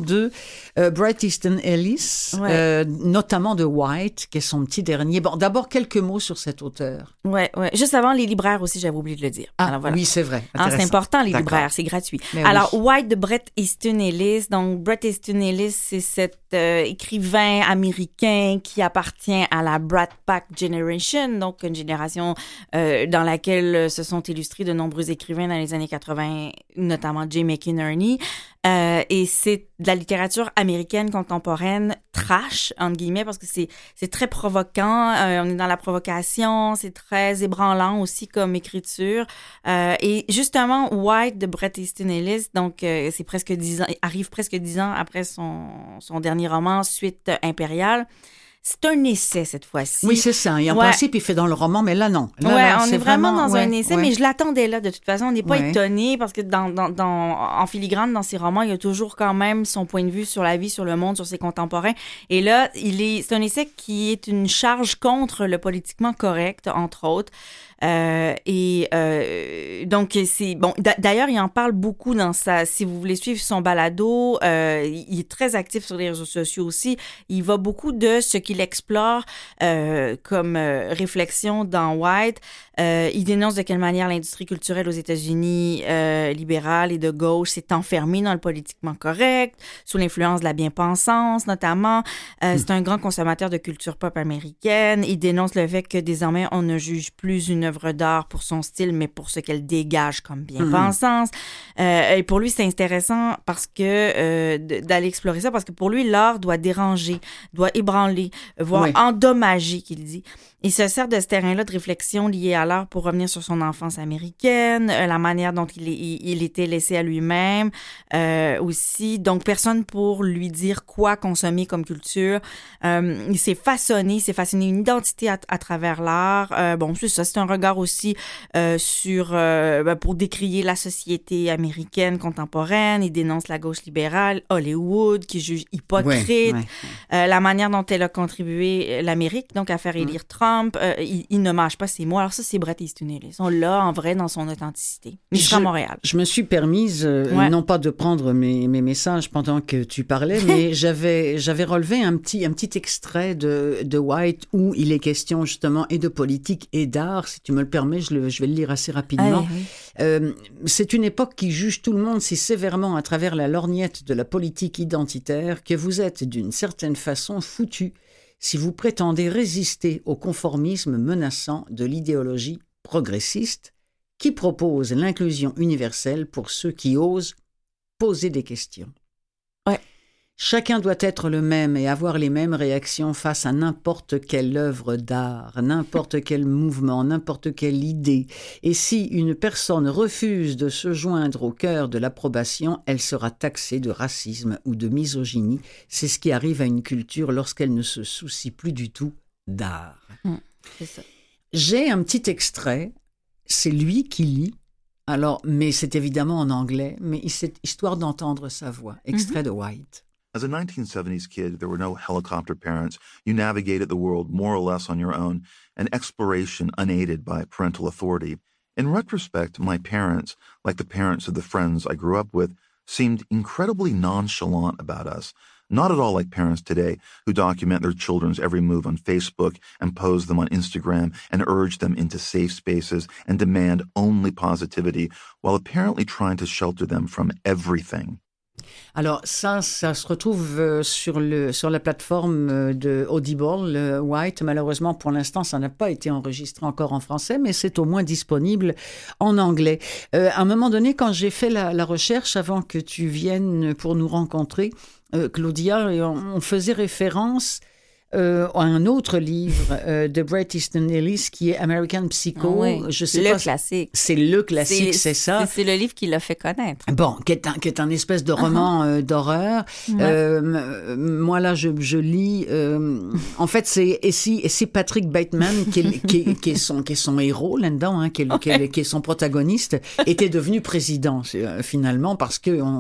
de euh, Bret Easton Ellis, ouais. euh, notamment de White, qui est son petit dernier. Bon, d'abord, quelques mots sur cet auteur. Oui, ouais. Juste avant, les libraires aussi, j'avais oublié de le dire. Ah, Alors, voilà. oui, c'est vrai. Hein, c'est important, les D'accord. libraires, c'est gratuit. Mais Alors, oui. White de Bret Easton Ellis. Donc, Bret Easton Ellis, c'est cet euh, écrivain américain qui appartient à la Brat Pack Generation, donc une génération euh, dans laquelle se sont illustrés de nombreux écrivains dans les années quatre-vingts, notamment J. McInerney. Euh, et c'est de la littérature américaine contemporaine trash, entre guillemets, parce que c'est, c'est très provoquant, euh, on est dans la provocation, c'est très ébranlant aussi comme écriture. Euh, et justement, White de Bret Easton Ellis, donc euh, c'est presque dix ans, arrive presque dix ans après son, son dernier roman, Suite impériale. C'est un essai cette fois-ci. Oui, c'est ça. Et en ouais. principe, il fait dans le roman, mais là, non. Là, ouais, là, on c'est est vraiment, vraiment dans ouais, un essai, ouais. mais je l'attendais là, de toute façon. On n'est pas ouais. étonné parce que dans, dans, dans, en filigrane, dans ses romans, il y a toujours quand même son point de vue sur la vie, sur le monde, sur ses contemporains. Et là, il est, c'est un essai qui est une charge contre le politiquement correct, entre autres. Euh, et euh, donc c'est bon. D'ailleurs, il en parle beaucoup dans sa. Si vous voulez suivre son balado, euh, il est très actif sur les réseaux sociaux aussi. Il va beaucoup de ce qu'il explore euh, comme euh, réflexion dans White. Euh, il dénonce de quelle manière l'industrie culturelle aux États-Unis euh, libérale et de gauche s'est enfermée dans le politiquement correct, sous l'influence de la bien-pensance notamment. Euh, mm. C'est un grand consommateur de culture pop américaine. Il dénonce le fait que désormais on ne juge plus une œuvre d'art pour son style, mais pour ce qu'elle dégage comme bien-pensance. Mm. Euh, et pour lui, c'est intéressant parce que euh, d'aller explorer ça, parce que pour lui, l'art doit déranger, doit ébranler, voire oui. endommager, qu'il dit. Il se sert de ce terrain-là de réflexion lié à l'art pour revenir sur son enfance américaine, euh, la manière dont il, il, il était laissé à lui-même euh, aussi. Donc, personne pour lui dire quoi consommer comme culture. Euh, il s'est façonné, il s'est façonné une identité à, à travers l'art. Euh, bon, c'est ça, c'est un regard aussi euh, sur, euh, ben, pour décrier la société américaine contemporaine. Il dénonce la gauche libérale, Hollywood, qui juge hypocrite, ouais, ouais. Euh, la manière dont elle a contribué l'Amérique, donc à faire élire Trump. Euh, il, il ne mâche pas ses mots. Alors ça, c'est Bret Easton Ellis. On l'a en vrai dans son authenticité. Mais il sera à Montréal. Je me suis permise, euh, ouais. non pas de prendre mes, mes messages pendant que tu parlais, mais j'avais, j'avais relevé un petit, un petit extrait de, de White où il est question justement et de politique et d'art. Si tu me le permets, je, le, je vais le lire assez rapidement. Ah, oui. euh, c'est une époque qui juge tout le monde si sévèrement à travers la lorgnette de la politique identitaire que vous êtes d'une certaine façon foutu si vous prétendez résister au conformisme menaçant de l'idéologie progressiste qui propose l'inclusion universelle pour ceux qui osent poser des questions. Ouais. Chacun doit être le même et avoir les mêmes réactions face à n'importe quelle œuvre d'art, n'importe quel mouvement, n'importe quelle idée. Et si une personne refuse de se joindre au cœur de l'approbation, elle sera taxée de racisme ou de misogynie. C'est ce qui arrive à une culture lorsqu'elle ne se soucie plus du tout d'art. Mmh, c'est ça. J'ai un petit extrait, c'est lui qui lit. Alors, mais c'est évidemment en anglais, mais c'est histoire d'entendre sa voix. Extrait mm-hmm. de White. As a nineteen seventies kid, there were no helicopter parents. You navigated the world more or less on your own, an exploration unaided by parental authority. In retrospect, my parents, like the parents of the friends I grew up with, seemed incredibly nonchalant about us. Not at all like parents today who document their children's every move on Facebook and post them on Instagram and urge them into safe spaces and demand only positivity while apparently trying to shelter them from everything. Alors ça, ça se retrouve sur, le, sur la plateforme de Audible, le White. Malheureusement, pour l'instant, ça n'a pas été enregistré encore en français, mais c'est au moins disponible en anglais. Euh, à un moment donné, quand j'ai fait la, la recherche, avant que tu viennes pour nous rencontrer, euh, Claudia, on, on faisait référence Euh, un autre livre euh, de Bret Easton Ellis qui est American Psycho. Oui, je sais le pas, classique. C'est le classique, c'est, c'est ça. C'est, c'est le livre qui l'a fait connaître. Bon, qui est un, qui est un espèce de roman uh-huh. euh, d'horreur. Ouais. Euh, moi, là, je, je lis... Euh, en fait, c'est, et si, et si Patrick Bateman, qui est, qui, qui, est son, qui est son héros là-dedans, hein, qui, est, ouais. qui, est, qui est son protagoniste, était devenu président, euh, finalement, parce que on,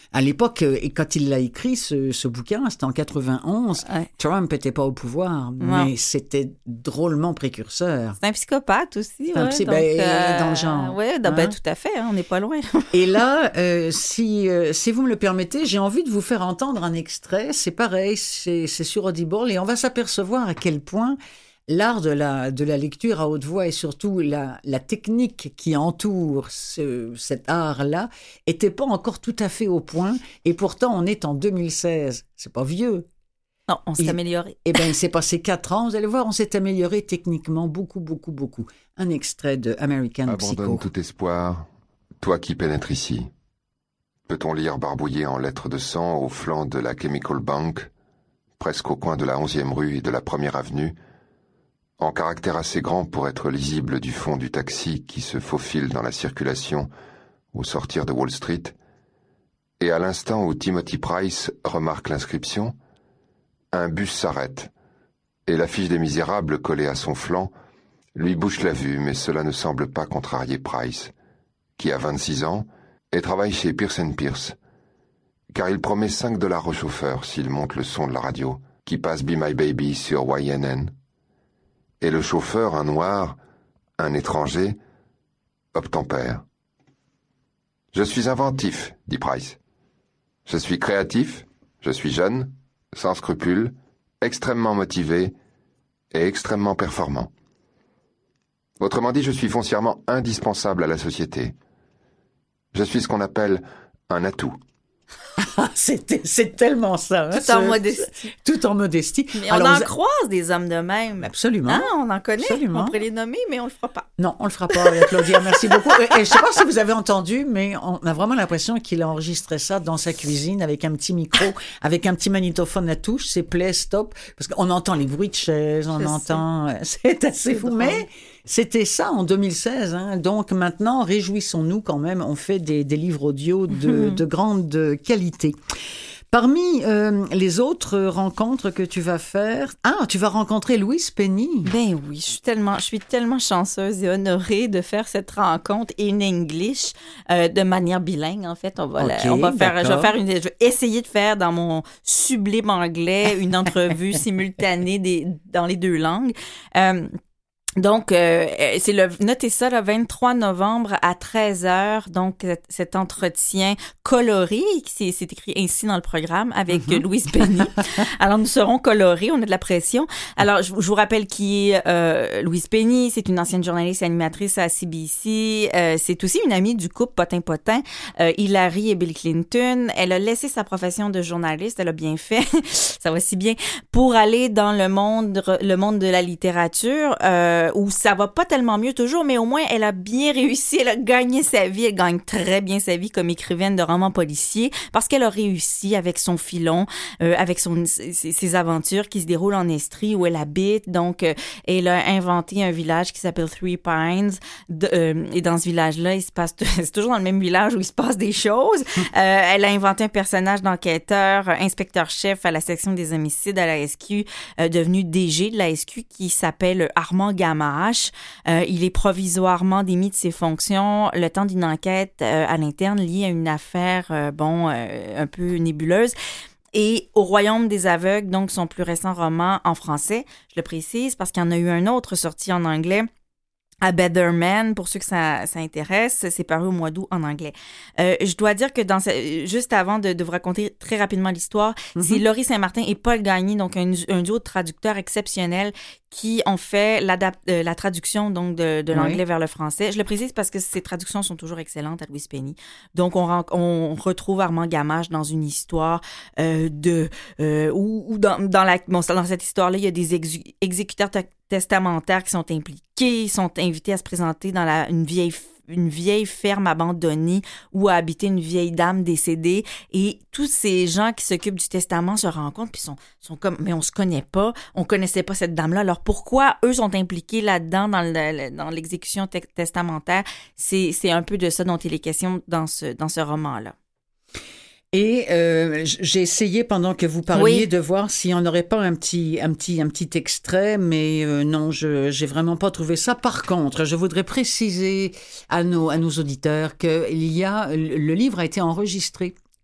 À l'époque, et quand il l'a écrit, ce, ce bouquin, c'était en quatre-vingt-onze, ouais. Trump n'était pas au pouvoir, non. mais c'était drôlement précurseur. C'est un psychopathe aussi, c'est un ouais, psy- donc, ben, euh, dans le genre. Oui, hein? ben, tout à fait, hein, on n'est pas loin. Et là, euh, si, euh, si vous me le permettez, j'ai envie de vous faire entendre un extrait. C'est pareil, c'est, c'est sur Audible, et on va s'apercevoir à quel point l'art de la, de la lecture à haute voix et surtout la, la technique qui entoure ce, cet art-là était pas encore tout à fait au point. Et pourtant, on est en deux mille seize. C'est pas vieux. Non, on s'est et, amélioré. Eh bien, il s'est passé quatre ans. Vous allez voir, on s'est amélioré techniquement beaucoup, beaucoup, beaucoup. Un extrait de American Abandonne Psycho. Abandonne tout espoir, toi qui pénètres ici. Peut-on lire barbouillé en lettres de sang au flanc de la Chemical Bank, presque au coin de la onzième rue et de la première avenue, en caractère assez grand pour être lisible du fond du taxi qui se faufile dans la circulation au sortir de Wall Street, et à l'instant où Timothy Price remarque l'inscription, un bus s'arrête, et l'affiche des Misérables collée à son flanc lui bouche la vue, mais cela ne semble pas contrarier Price, qui a vingt-six ans et travaille chez Pierce and Pierce, car il promet cinq dollars au chauffeur s'il monte le son de la radio, qui passe Be My Baby sur Y N N. Et le chauffeur, un noir, un étranger, obtempère. « Je suis inventif, dit Price. Je suis créatif, je suis jeune, sans scrupules, extrêmement motivé et extrêmement performant. Autrement dit, je suis foncièrement indispensable à la société. Je suis ce qu'on appelle un atout. » c'est, c'est tellement ça. Tout hein, en ce, modestie. Tout en modestie. Mais Alors, on en vous... croise des hommes de même. Absolument. Hein, on en connaît. Absolument. On pourrait les nommer, mais on le fera pas. Non, on le fera pas, Claudia. Merci beaucoup. Et, et je ne sais pas si vous avez entendu, mais on a vraiment l'impression qu'il a enregistré ça dans sa cuisine avec un petit micro, avec un petit magnétophone à touche. C'est play, stop. Parce qu'on entend les bruits de chaises, on je entend... Sais. C'est assez c'est fou. Drôle. Mais c'était ça en deux mille seize. Hein. Donc maintenant, réjouissons-nous quand même. On fait des, des livres audio de, de grande qualité. Parmi euh, les autres rencontres que tu vas faire, ah, tu vas rencontrer Louise Penny. Ben oui, je suis tellement, je suis tellement chanceuse et honorée de faire cette rencontre in English euh, de manière bilingue. En fait, on va, okay, la, on va faire, je vais faire une, je vais essayer de faire dans mon sublime anglais une entrevue simultanée des, dans les deux langues. Euh, Donc, euh, c'est le, notez ça, le vingt-trois novembre à treize heures, donc cet entretien coloré, c'est, c'est écrit ainsi dans le programme, avec mm-hmm. Louise Penny. Alors, nous serons colorés, on a de la pression. Alors, je, je vous rappelle qui est euh, Louise Penny, c'est une ancienne journaliste et animatrice à C B C, euh, c'est aussi une amie du couple Potin-Potin, euh, Hillary et Bill Clinton. Elle a laissé sa profession de journaliste, elle a bien fait, ça va si bien, pour aller dans le monde, le monde de la littérature, euh, où ça va pas tellement mieux toujours, mais au moins elle a bien réussi, elle a gagné sa vie, elle gagne très bien sa vie comme écrivaine de romans policiers parce qu'elle a réussi avec son filon, euh, avec son, ses, ses aventures qui se déroulent en Estrie où elle habite. Donc, euh, elle a inventé un village qui s'appelle Three Pines de, euh, et dans ce village-là, il se passe, c'est toujours dans le même village où il se passe des choses. Euh, elle a inventé un personnage d'enquêteur, inspecteur-chef à la section des homicides à la S Q, euh, devenu D G de la S Q qui s'appelle Armand Gamache. Euh, il est provisoirement démis de ses fonctions le temps d'une enquête euh, à l'interne liée à une affaire, euh, bon, euh, un peu nébuleuse. Et Au Royaume des aveugles, donc son plus récent roman en français, je le précise parce qu'il y en a eu un autre sorti en anglais, A Better Man, pour ceux que ça, ça intéresse, c'est paru au mois d'août en anglais. Euh, je dois dire que dans ce, juste avant de, de vous raconter très rapidement l'histoire, mm-hmm. c'est Laurie Saint-Martin et Paul Gagné, donc un, un duo de traducteurs exceptionnels qui ont fait euh, la traduction donc de, de l'anglais oui. vers le français. Je le précise parce que ces traductions sont toujours excellentes à Louise Penny. Donc, on, on retrouve Armand Gamache dans une histoire euh, de... Euh, où, où dans, dans, la, bon, dans cette histoire-là, il y a des ex, exécuteurs te, testamentaires qui sont impliqués, ils sont invités à se présenter dans la, une vieille une vieille ferme abandonnée où a habité une vieille dame décédée et tous ces gens qui s'occupent du testament se rencontrent puis sont sont comme mais on se connaît pas, on connaissait pas cette dame-là, alors pourquoi eux sont impliqués là-dedans dans le, dans l'exécution te- testamentaire? C'est c'est un peu de ça dont il est question dans ce dans ce roman-là. Et euh, j'ai essayé pendant que vous parliez oui. de voir s'il n'y en aurait pas un petit, un petit, un petit extrait, mais euh, non, je j'ai vraiment pas trouvé ça. Par contre, je voudrais préciser à nos, à nos auditeurs qu'il y a le livre a été enregistré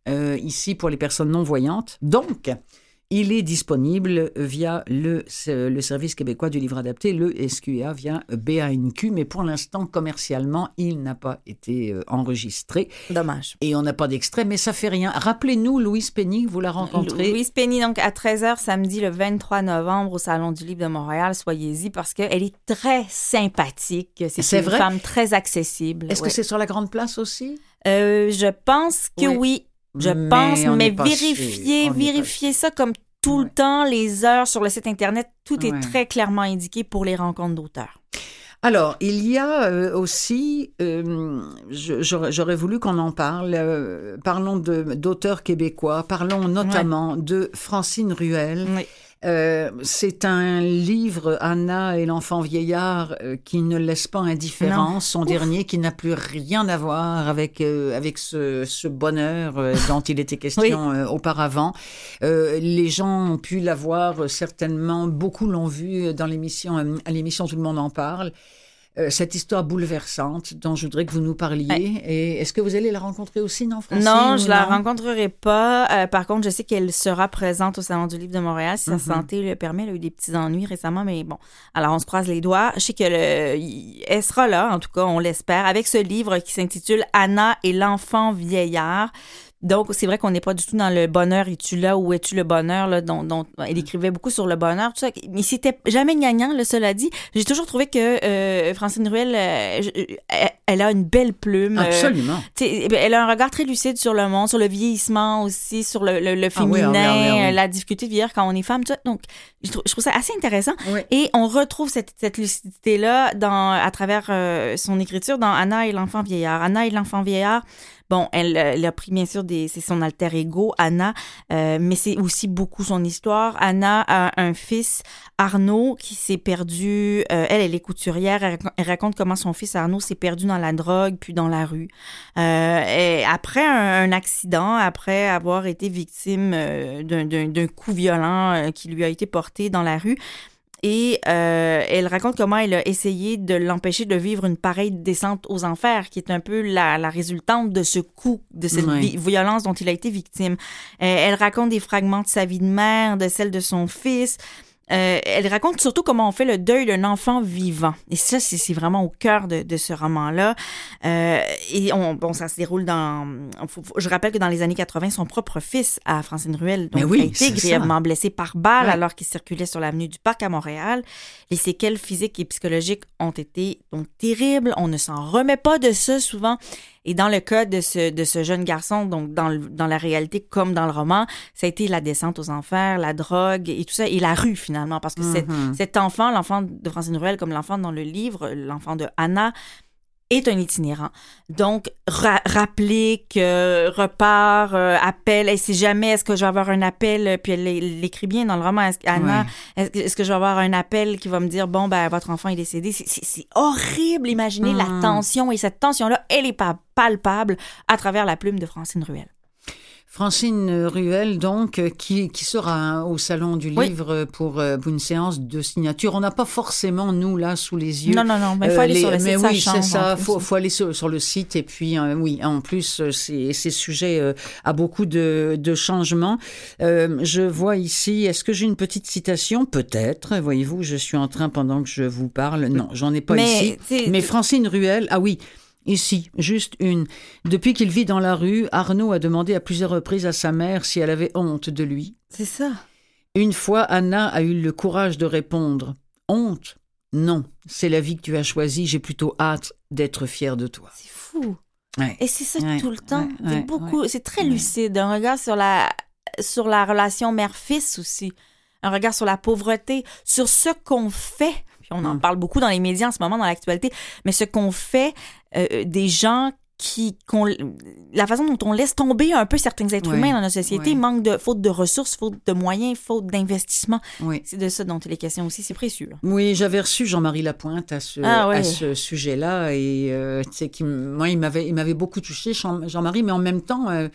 euh, ici pour les personnes non-voyantes. Donc, il est disponible via le, le Service québécois du livre adapté, le S Q A, via B A N Q, mais pour l'instant, commercialement, il n'a pas été enregistré. Dommage. Et on n'a pas d'extrait, mais ça fait rien. Rappelez-nous, Louise Penny, vous la rencontrez. Louise Penny, donc à treize heures, samedi le vingt-trois novembre, au Salon du livre de Montréal. Soyez-y, parce qu'elle est très sympathique. C'est, c'est une vrai? femme très accessible. Est-ce ouais. que c'est sur la Grande Place aussi? Euh, je pense que oui. oui. Je mais pense, mais vérifiez, sûr. vérifiez ça comme tout ouais. le temps, les heures sur le site Internet, tout ouais. est très clairement indiqué pour les rencontres d'auteurs. Alors, il y a euh, aussi, euh, je, j'aurais, j'aurais voulu qu'on en parle, euh, parlons de, d'auteurs québécois, parlons notamment ouais. de Francine Ruel. Oui. Euh, c'est un livre, Anna et l'enfant vieillard, euh, qui ne laisse pas indifférent. Non. Son Ouf. dernier, qui n'a plus rien à voir avec euh, avec ce, ce bonheur euh, dont il était question oui. euh, auparavant. Euh, les gens ont pu la voir, euh, certainement. Beaucoup l'ont vu dans l'émission, euh, à l'émission Tout le monde en parle. Euh, cette histoire bouleversante dont je voudrais que vous nous parliez. Ouais. Et est-ce que vous allez la rencontrer aussi, non, Francine? Non, je ne la rencontrerai pas. Euh, par contre, je sais qu'elle sera présente au Salon du livre de Montréal si mm-hmm. sa santé le permet. Elle a eu des petits ennuis récemment, mais bon. Alors, on se croise les doigts. Je sais qu'elle elle sera là, en tout cas, on l'espère, avec ce livre qui s'intitule « Anna et l'enfant vieillard ». Donc, c'est vrai qu'on n'est pas du tout dans le bonheur, es-tu là, où es-tu le bonheur, là, dont, dont elle écrivait beaucoup sur le bonheur, tout ça. Mais c'était jamais gagnant, là, cela dit. J'ai toujours trouvé que euh, Francine Ruel, euh, elle a une belle plume. Absolument. Euh, elle a un regard très lucide sur le monde, sur le vieillissement aussi, sur le, le, le féminin, ah oui, oui, oui, oui. la difficulté de vieillir quand on est femme, tout ça. Donc, je trouve, je trouve ça assez intéressant. Oui. Et on retrouve cette, cette lucidité-là dans, à travers euh, son écriture dans Anna et l'enfant vieillard. Anna et l'enfant vieillard, bon, elle, elle a pris bien sûr des, c'est son alter ego, Anna, euh, mais c'est aussi beaucoup son histoire. Anna a un fils, Arnaud, qui s'est perdu. Euh, elle, elle est couturière. Elle, elle raconte comment son fils Arnaud s'est perdu dans la drogue puis dans la rue. Euh, et après un, un accident, après avoir été victime euh, d'un, d'un, d'un coup violent euh, qui lui a été porté dans la rue. Et euh, elle raconte comment elle a essayé de l'empêcher de vivre une pareille descente aux enfers, qui est un peu la, la résultante de ce coup, de cette oui. vi- violence dont il a été victime. Euh, elle raconte des fragments de sa vie de mère, de celle de son fils. Euh, elle raconte surtout comment on fait le deuil d'un enfant vivant. Et ça, c'est, c'est vraiment au cœur de, de ce roman-là. Euh, et on, bon, ça se déroule dans... Faut, faut, je rappelle que dans les années quatre-vingts, son propre fils, à Francine Ruel, donc, oui, a été grièvement blessé par balle ouais. alors qu'il circulait sur l'avenue du Parc à Montréal. Les séquelles physiques et psychologiques ont été donc terribles. On ne s'en remet pas de ça souvent. Et dans le cas de ce, de ce jeune garçon, donc dans, le, dans la réalité comme dans le roman, ça a été la descente aux enfers, la drogue et tout ça, et la rue finalement, parce que mm-hmm. cet, cet enfant, l'enfant de Francine Ruel, comme l'enfant dans le livre, l'enfant de Anna, est un itinérant. Donc, ra- rappeler que repart, euh, appel, elle sait jamais, est-ce que je vais avoir un appel, puis elle, elle l'écrit bien dans le roman, est-ce, Anna, ouais. est-ce, que, est-ce que je vais avoir un appel qui va me dire, bon, ben, votre enfant est décédé. C'est, c'est, c'est horrible, imaginez mmh. la tension, et cette tension-là, elle est pas palpable à travers la plume de Francine Ruel. Francine Ruel, donc, qui, qui sera au Salon du oui. Livre pour, pour une séance de signature. On n'a pas forcément, nous, là, sous les yeux. Non, non, non, mais il faut euh, aller les, sur le site, mais ça oui, change, c'est ça, il faut, faut aller sur, sur le site. Et puis, euh, oui, en plus, c'est, c'est sujet euh, à beaucoup de, de changements. Euh, je vois ici, est-ce que j'ai une petite citation? Peut-être, voyez-vous, je suis en train, pendant que je vous parle, non, j'en ai pas mais, ici. Mais Francine Ruel, ah oui, ici, juste une. Depuis qu'il vit dans la rue, Arnaud a demandé à plusieurs reprises à sa mère si elle avait honte de lui. C'est ça. Une fois, Anna a eu le courage de répondre. Honte? Non, c'est la vie que tu as choisie. J'ai plutôt hâte d'être fière de toi. C'est fou. Ouais. Et c'est ça ouais. tout le temps. Ouais. C'est ouais. beaucoup. Ouais. C'est très lucide. Un regard sur la sur la relation mère-fils aussi. Un regard sur la pauvreté, sur ce qu'on fait. Puis on en parle beaucoup dans les médias en ce moment, dans l'actualité, mais ce qu'on fait euh, des gens qui... Qu'on, la façon dont on laisse tomber un peu certains êtres ouais, humains dans notre société, ouais. manque de, faute de ressources, faute de moyens, faute d'investissement. Oui. C'est de ça dont il est question aussi, c'est précieux. Là. Oui, j'avais reçu Jean-Marie Lapointe à ce, ah, ouais. à ce sujet-là, et euh, tu sais, qui, moi, il m'avait, il m'avait beaucoup touché, Jean-Marie, mais en même temps... Euh,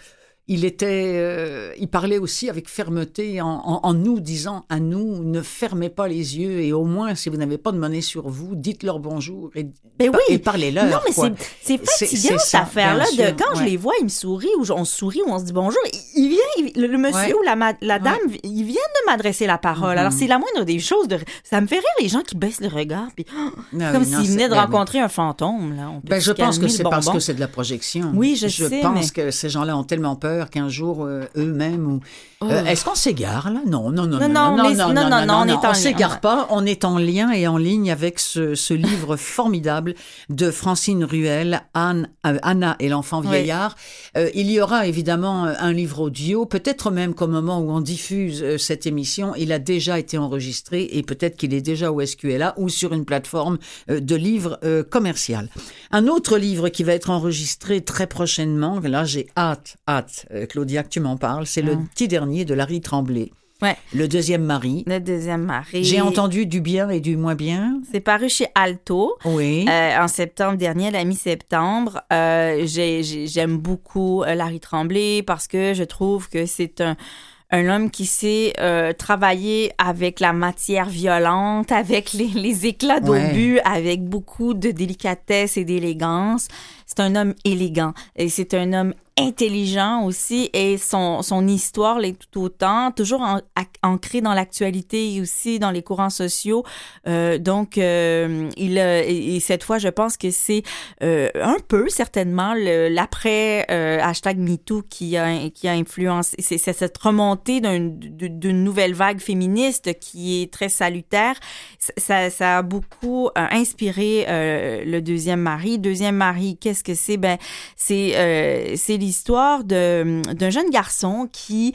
il était, euh, il parlait aussi avec fermeté en, en, en nous disant à nous, ne fermez pas les yeux et au moins, si vous n'avez pas de monnaie sur vous, dites-leur bonjour et, mais oui. et parlez-leur. Non, mais quoi. c'est, c'est fatigant, cette affaire-là. De, quand ouais. je les vois, ils me sourient ou on se sourit ou on se dit bonjour. Il vient, il, le, le monsieur ouais. ou la, la dame, ouais. ils viennent de m'adresser la parole. Mm-hmm. Alors, c'est la moindre des choses. De, ça me fait rire, les gens qui baissent le regard, puis, oh, ah, comme oui, s'ils venaient de ben, rencontrer un fantôme. Là. On peut ben, je pense que c'est bonbon. Parce que c'est de la projection. Oui, je, je sais. Je pense mais... que ces gens-là ont tellement peur qu'un jour, euh, eux-mêmes... Ou... Oh. Euh, est-ce qu'on s'égare, là? Non, non, non, non, non, non, non, non, non, non, on ne s'égare pas. On est en lien et en ligne avec ce, ce livre formidable de Francine Ruel, Anne, euh, Anna et l'enfant vieillard. Oui. Euh, il y aura évidemment un livre audio, peut-être même qu'au moment où on diffuse euh, cette émission, il a déjà été enregistré et peut-être qu'il est déjà au S Q L A ou sur une plateforme euh, de livres euh, commercial. Un autre livre qui va être enregistré très prochainement, là j'ai hâte, hâte, euh, Claudia, que tu m'en parles, c'est hum. le petit dernier de Larry Tremblay. Ouais. Le deuxième mari. Le deuxième mari. J'ai entendu du bien et du moins bien. C'est paru chez Alto. Oui. Euh, en septembre dernier, la mi-septembre. Euh, j'ai, j'ai, j'aime beaucoup euh, Larry Tremblay parce que je trouve que c'est un un homme qui sait euh, travailler avec la matière violente, avec les, les éclats d'obus, ouais. avec beaucoup de délicatesse et d'élégance. C'est un homme élégant et c'est un homme intelligent aussi et son, son histoire l'est tout autant, toujours en, à, ancrée dans l'actualité et aussi dans les courants sociaux. Euh, donc, euh, il et, et cette fois, je pense que c'est euh, un peu certainement le, l'après euh, hashtag MeToo qui a, qui a influencé. C'est, c'est cette remontée d'un, d'une nouvelle vague féministe qui est très salutaire. Ça, ça a beaucoup euh, inspiré euh, le deuxième mari. Deuxième mari, qu'est-ce que c'est? Ben, c'est, euh, c'est l'histoire de, d'un jeune garçon qui,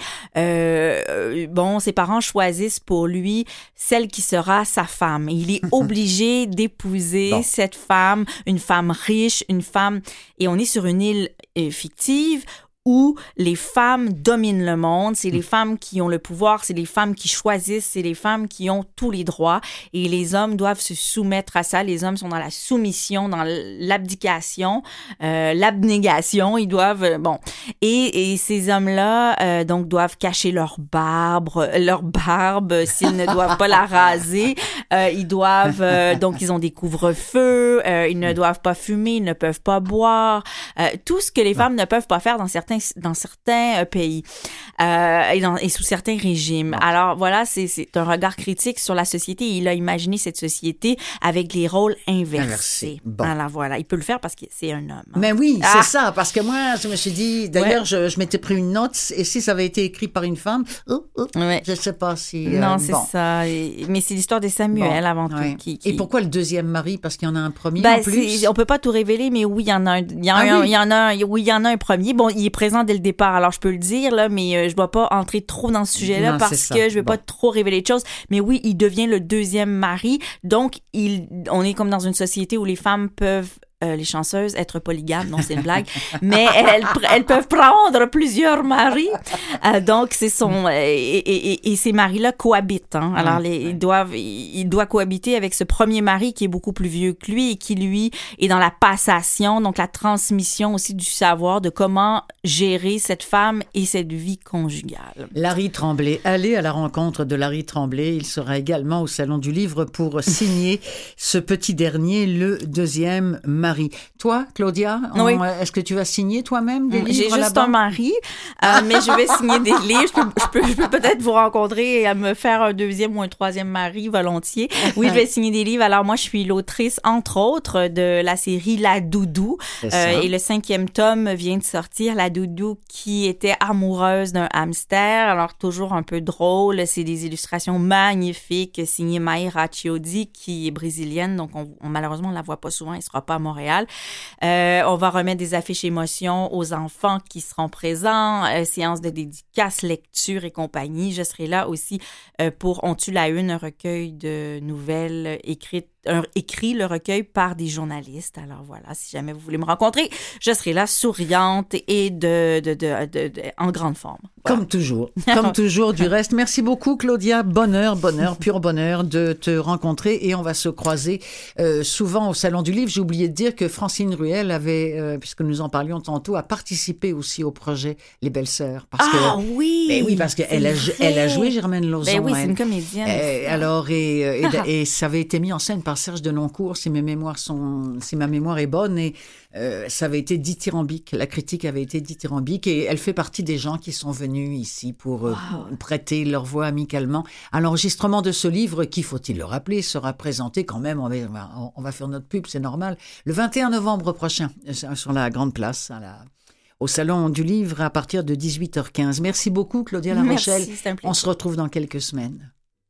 euh, bon, ses parents choisissent pour lui celle qui sera sa femme. Il est obligé d'épouser bon. cette femme, une femme riche, une femme, et on est sur une île euh, fictive où les femmes dominent le monde, c'est les femmes qui ont le pouvoir, c'est les femmes qui choisissent, c'est les femmes qui ont tous les droits et les hommes doivent se soumettre à ça. Les hommes sont dans la soumission, dans l'abdication, euh, l'abnégation, ils doivent, euh, bon. Et, et ces hommes-là, euh, donc, doivent cacher leur barbe, leur barbe s'ils ne doivent pas la raser. Euh, ils doivent, euh, donc, ils ont des couvre-feux, euh, ils ne doivent pas fumer, ils ne peuvent pas boire. Euh, tout ce que les femmes ne peuvent pas faire dans certains dans certains pays euh, et, dans, et sous certains régimes. Bon. Alors voilà, c'est, c'est un regard critique sur la société. Il a imaginé cette société avec les rôles inversés. Inversé. Bon. Alors voilà, il peut le faire parce que c'est un homme. Hein. Mais oui, ah. c'est ça. Parce que moi, je me suis dit, d'ailleurs, ouais. je, je m'étais pris une note et si ça avait été écrit par une femme, oh, oh, ouais. je ne sais pas si... Euh, non, c'est bon. ça. Et, mais c'est l'histoire de Samuel bon. avant ouais. tout. Qui, qui... Et pourquoi le deuxième mari? Parce qu'il y en a un premier ben, en plus? C'est, on peut pas tout révéler, mais oui, il y en a un. Il y, a ah un, oui. il y en a un, oui, il y en a un premier. Bon, il est présent dès le départ, alors je peux le dire, là, mais euh, je ne dois pas entrer trop dans ce sujet-là non, parce que je ne veux bon. pas trop révéler de choses. Mais oui, il devient le deuxième mari. Donc, il, on est comme dans une société où les femmes peuvent Euh, les chanceuses, être polygames, non, c'est une blague, mais elles, elles peuvent prendre plusieurs maris. Euh, donc, c'est son... Euh, et, et, et ces maris-là cohabitent. Hein. Alors, les, ils doivent, il doit cohabiter avec ce premier mari qui est beaucoup plus vieux que lui et qui, lui, est dans la passation, donc la transmission aussi du savoir de comment gérer cette femme et cette vie conjugale. Larry Tremblay. Allez à la rencontre de Larry Tremblay. Il sera également au Salon du Livre pour signer ce petit dernier, le deuxième mari. Toi, Claudia, on, oui. est-ce que tu vas signer toi-même des livres J'ai juste là-bas? un mari, euh, mais je vais signer des livres. Je peux, je, peux, je peux peut-être vous rencontrer et me faire un deuxième ou un troisième mari volontiers. Oui, je vais signer des livres. Alors moi, je suis l'autrice, entre autres, de la série La Doudou. Euh, et le cinquième tome vient de sortir. La Doudou qui était amoureuse d'un hamster. Alors toujours un peu drôle. C'est des illustrations magnifiques signées Maïra Chiodi, qui est brésilienne. Donc on, on, malheureusement, on la voit pas souvent. Elle sera pas à Montréal. Euh, on va remettre des affiches émotions aux enfants qui seront présents, euh, séances de dédicaces, lecture et compagnie. Je serai là aussi euh, pour On tue la une, un recueil de nouvelles écrites un, écrit le recueil par des journalistes. Alors voilà, si jamais vous voulez me rencontrer, je serai là souriante et de, de, de, de, de en grande forme. Voilà. Comme toujours, comme toujours du reste. Merci beaucoup Claudia, bonheur, bonheur, pur bonheur de te rencontrer et on va se croiser euh, souvent au Salon du Livre. J'ai oublié de dire que Francine Ruel avait, euh, puisque nous en parlions tantôt, a participé aussi au projet Les Belles Sœurs. Parce ah que, oui! Ben oui, parce qu'elle a, elle a joué Germaine Lauzon. Ben oui, c'est elle. une comédienne. Euh, alors, et, et, et ça avait été mis en scène par Serge Denoncourt, si mes mémoires sont, si ma mémoire est bonne, et euh, ça avait été dithyrambique. La critique avait été dithyrambique et elle fait partie des gens qui sont venus ici pour euh, wow. prêter leur voix amicalement à l'enregistrement de ce livre qui, faut-il le rappeler, sera présenté quand même, on va, on va faire notre pub, c'est normal, le vingt et un novembre prochain sur la Grande Place, à la... au Salon du Livre à partir de dix-huit heures quinze. Merci beaucoup Claudia La Rochelle. Merci, on se retrouve dans quelques semaines.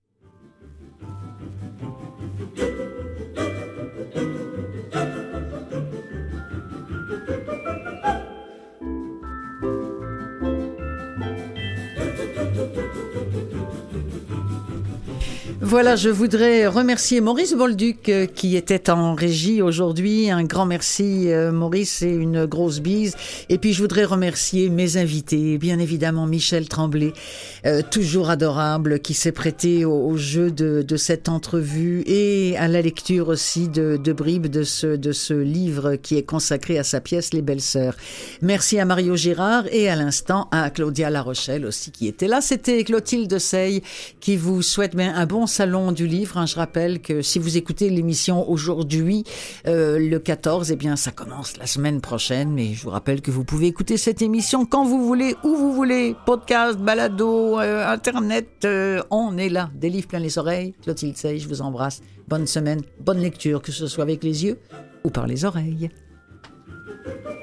Voilà, je voudrais remercier Maurice Bolduc euh, qui était en régie aujourd'hui. Un grand merci euh, Maurice et une grosse bise. Et puis je voudrais remercier mes invités, bien évidemment Michel Tremblay, euh, toujours adorable, qui s'est prêté au, au jeu de, de cette entrevue et à la lecture aussi de, de bribes de ce, de ce livre qui est consacré à sa pièce Les Belles Sœurs. Merci à Mario Girard et à l'instant à Claudia La Rochelle aussi qui était là. C'était Clotilde Sey qui vous souhaite bien un bon Salon du Livre. Hein, je rappelle que si vous écoutez l'émission aujourd'hui, euh, le quatorze, eh bien, ça commence la semaine prochaine. Mais je vous rappelle que vous pouvez écouter cette émission quand vous voulez, où vous voulez. Podcast, balado, euh, Internet, euh, on est là. Des livres plein les oreilles. Clotilde Sey, je vous embrasse. Bonne semaine, bonne lecture, que ce soit avec les yeux ou par les oreilles.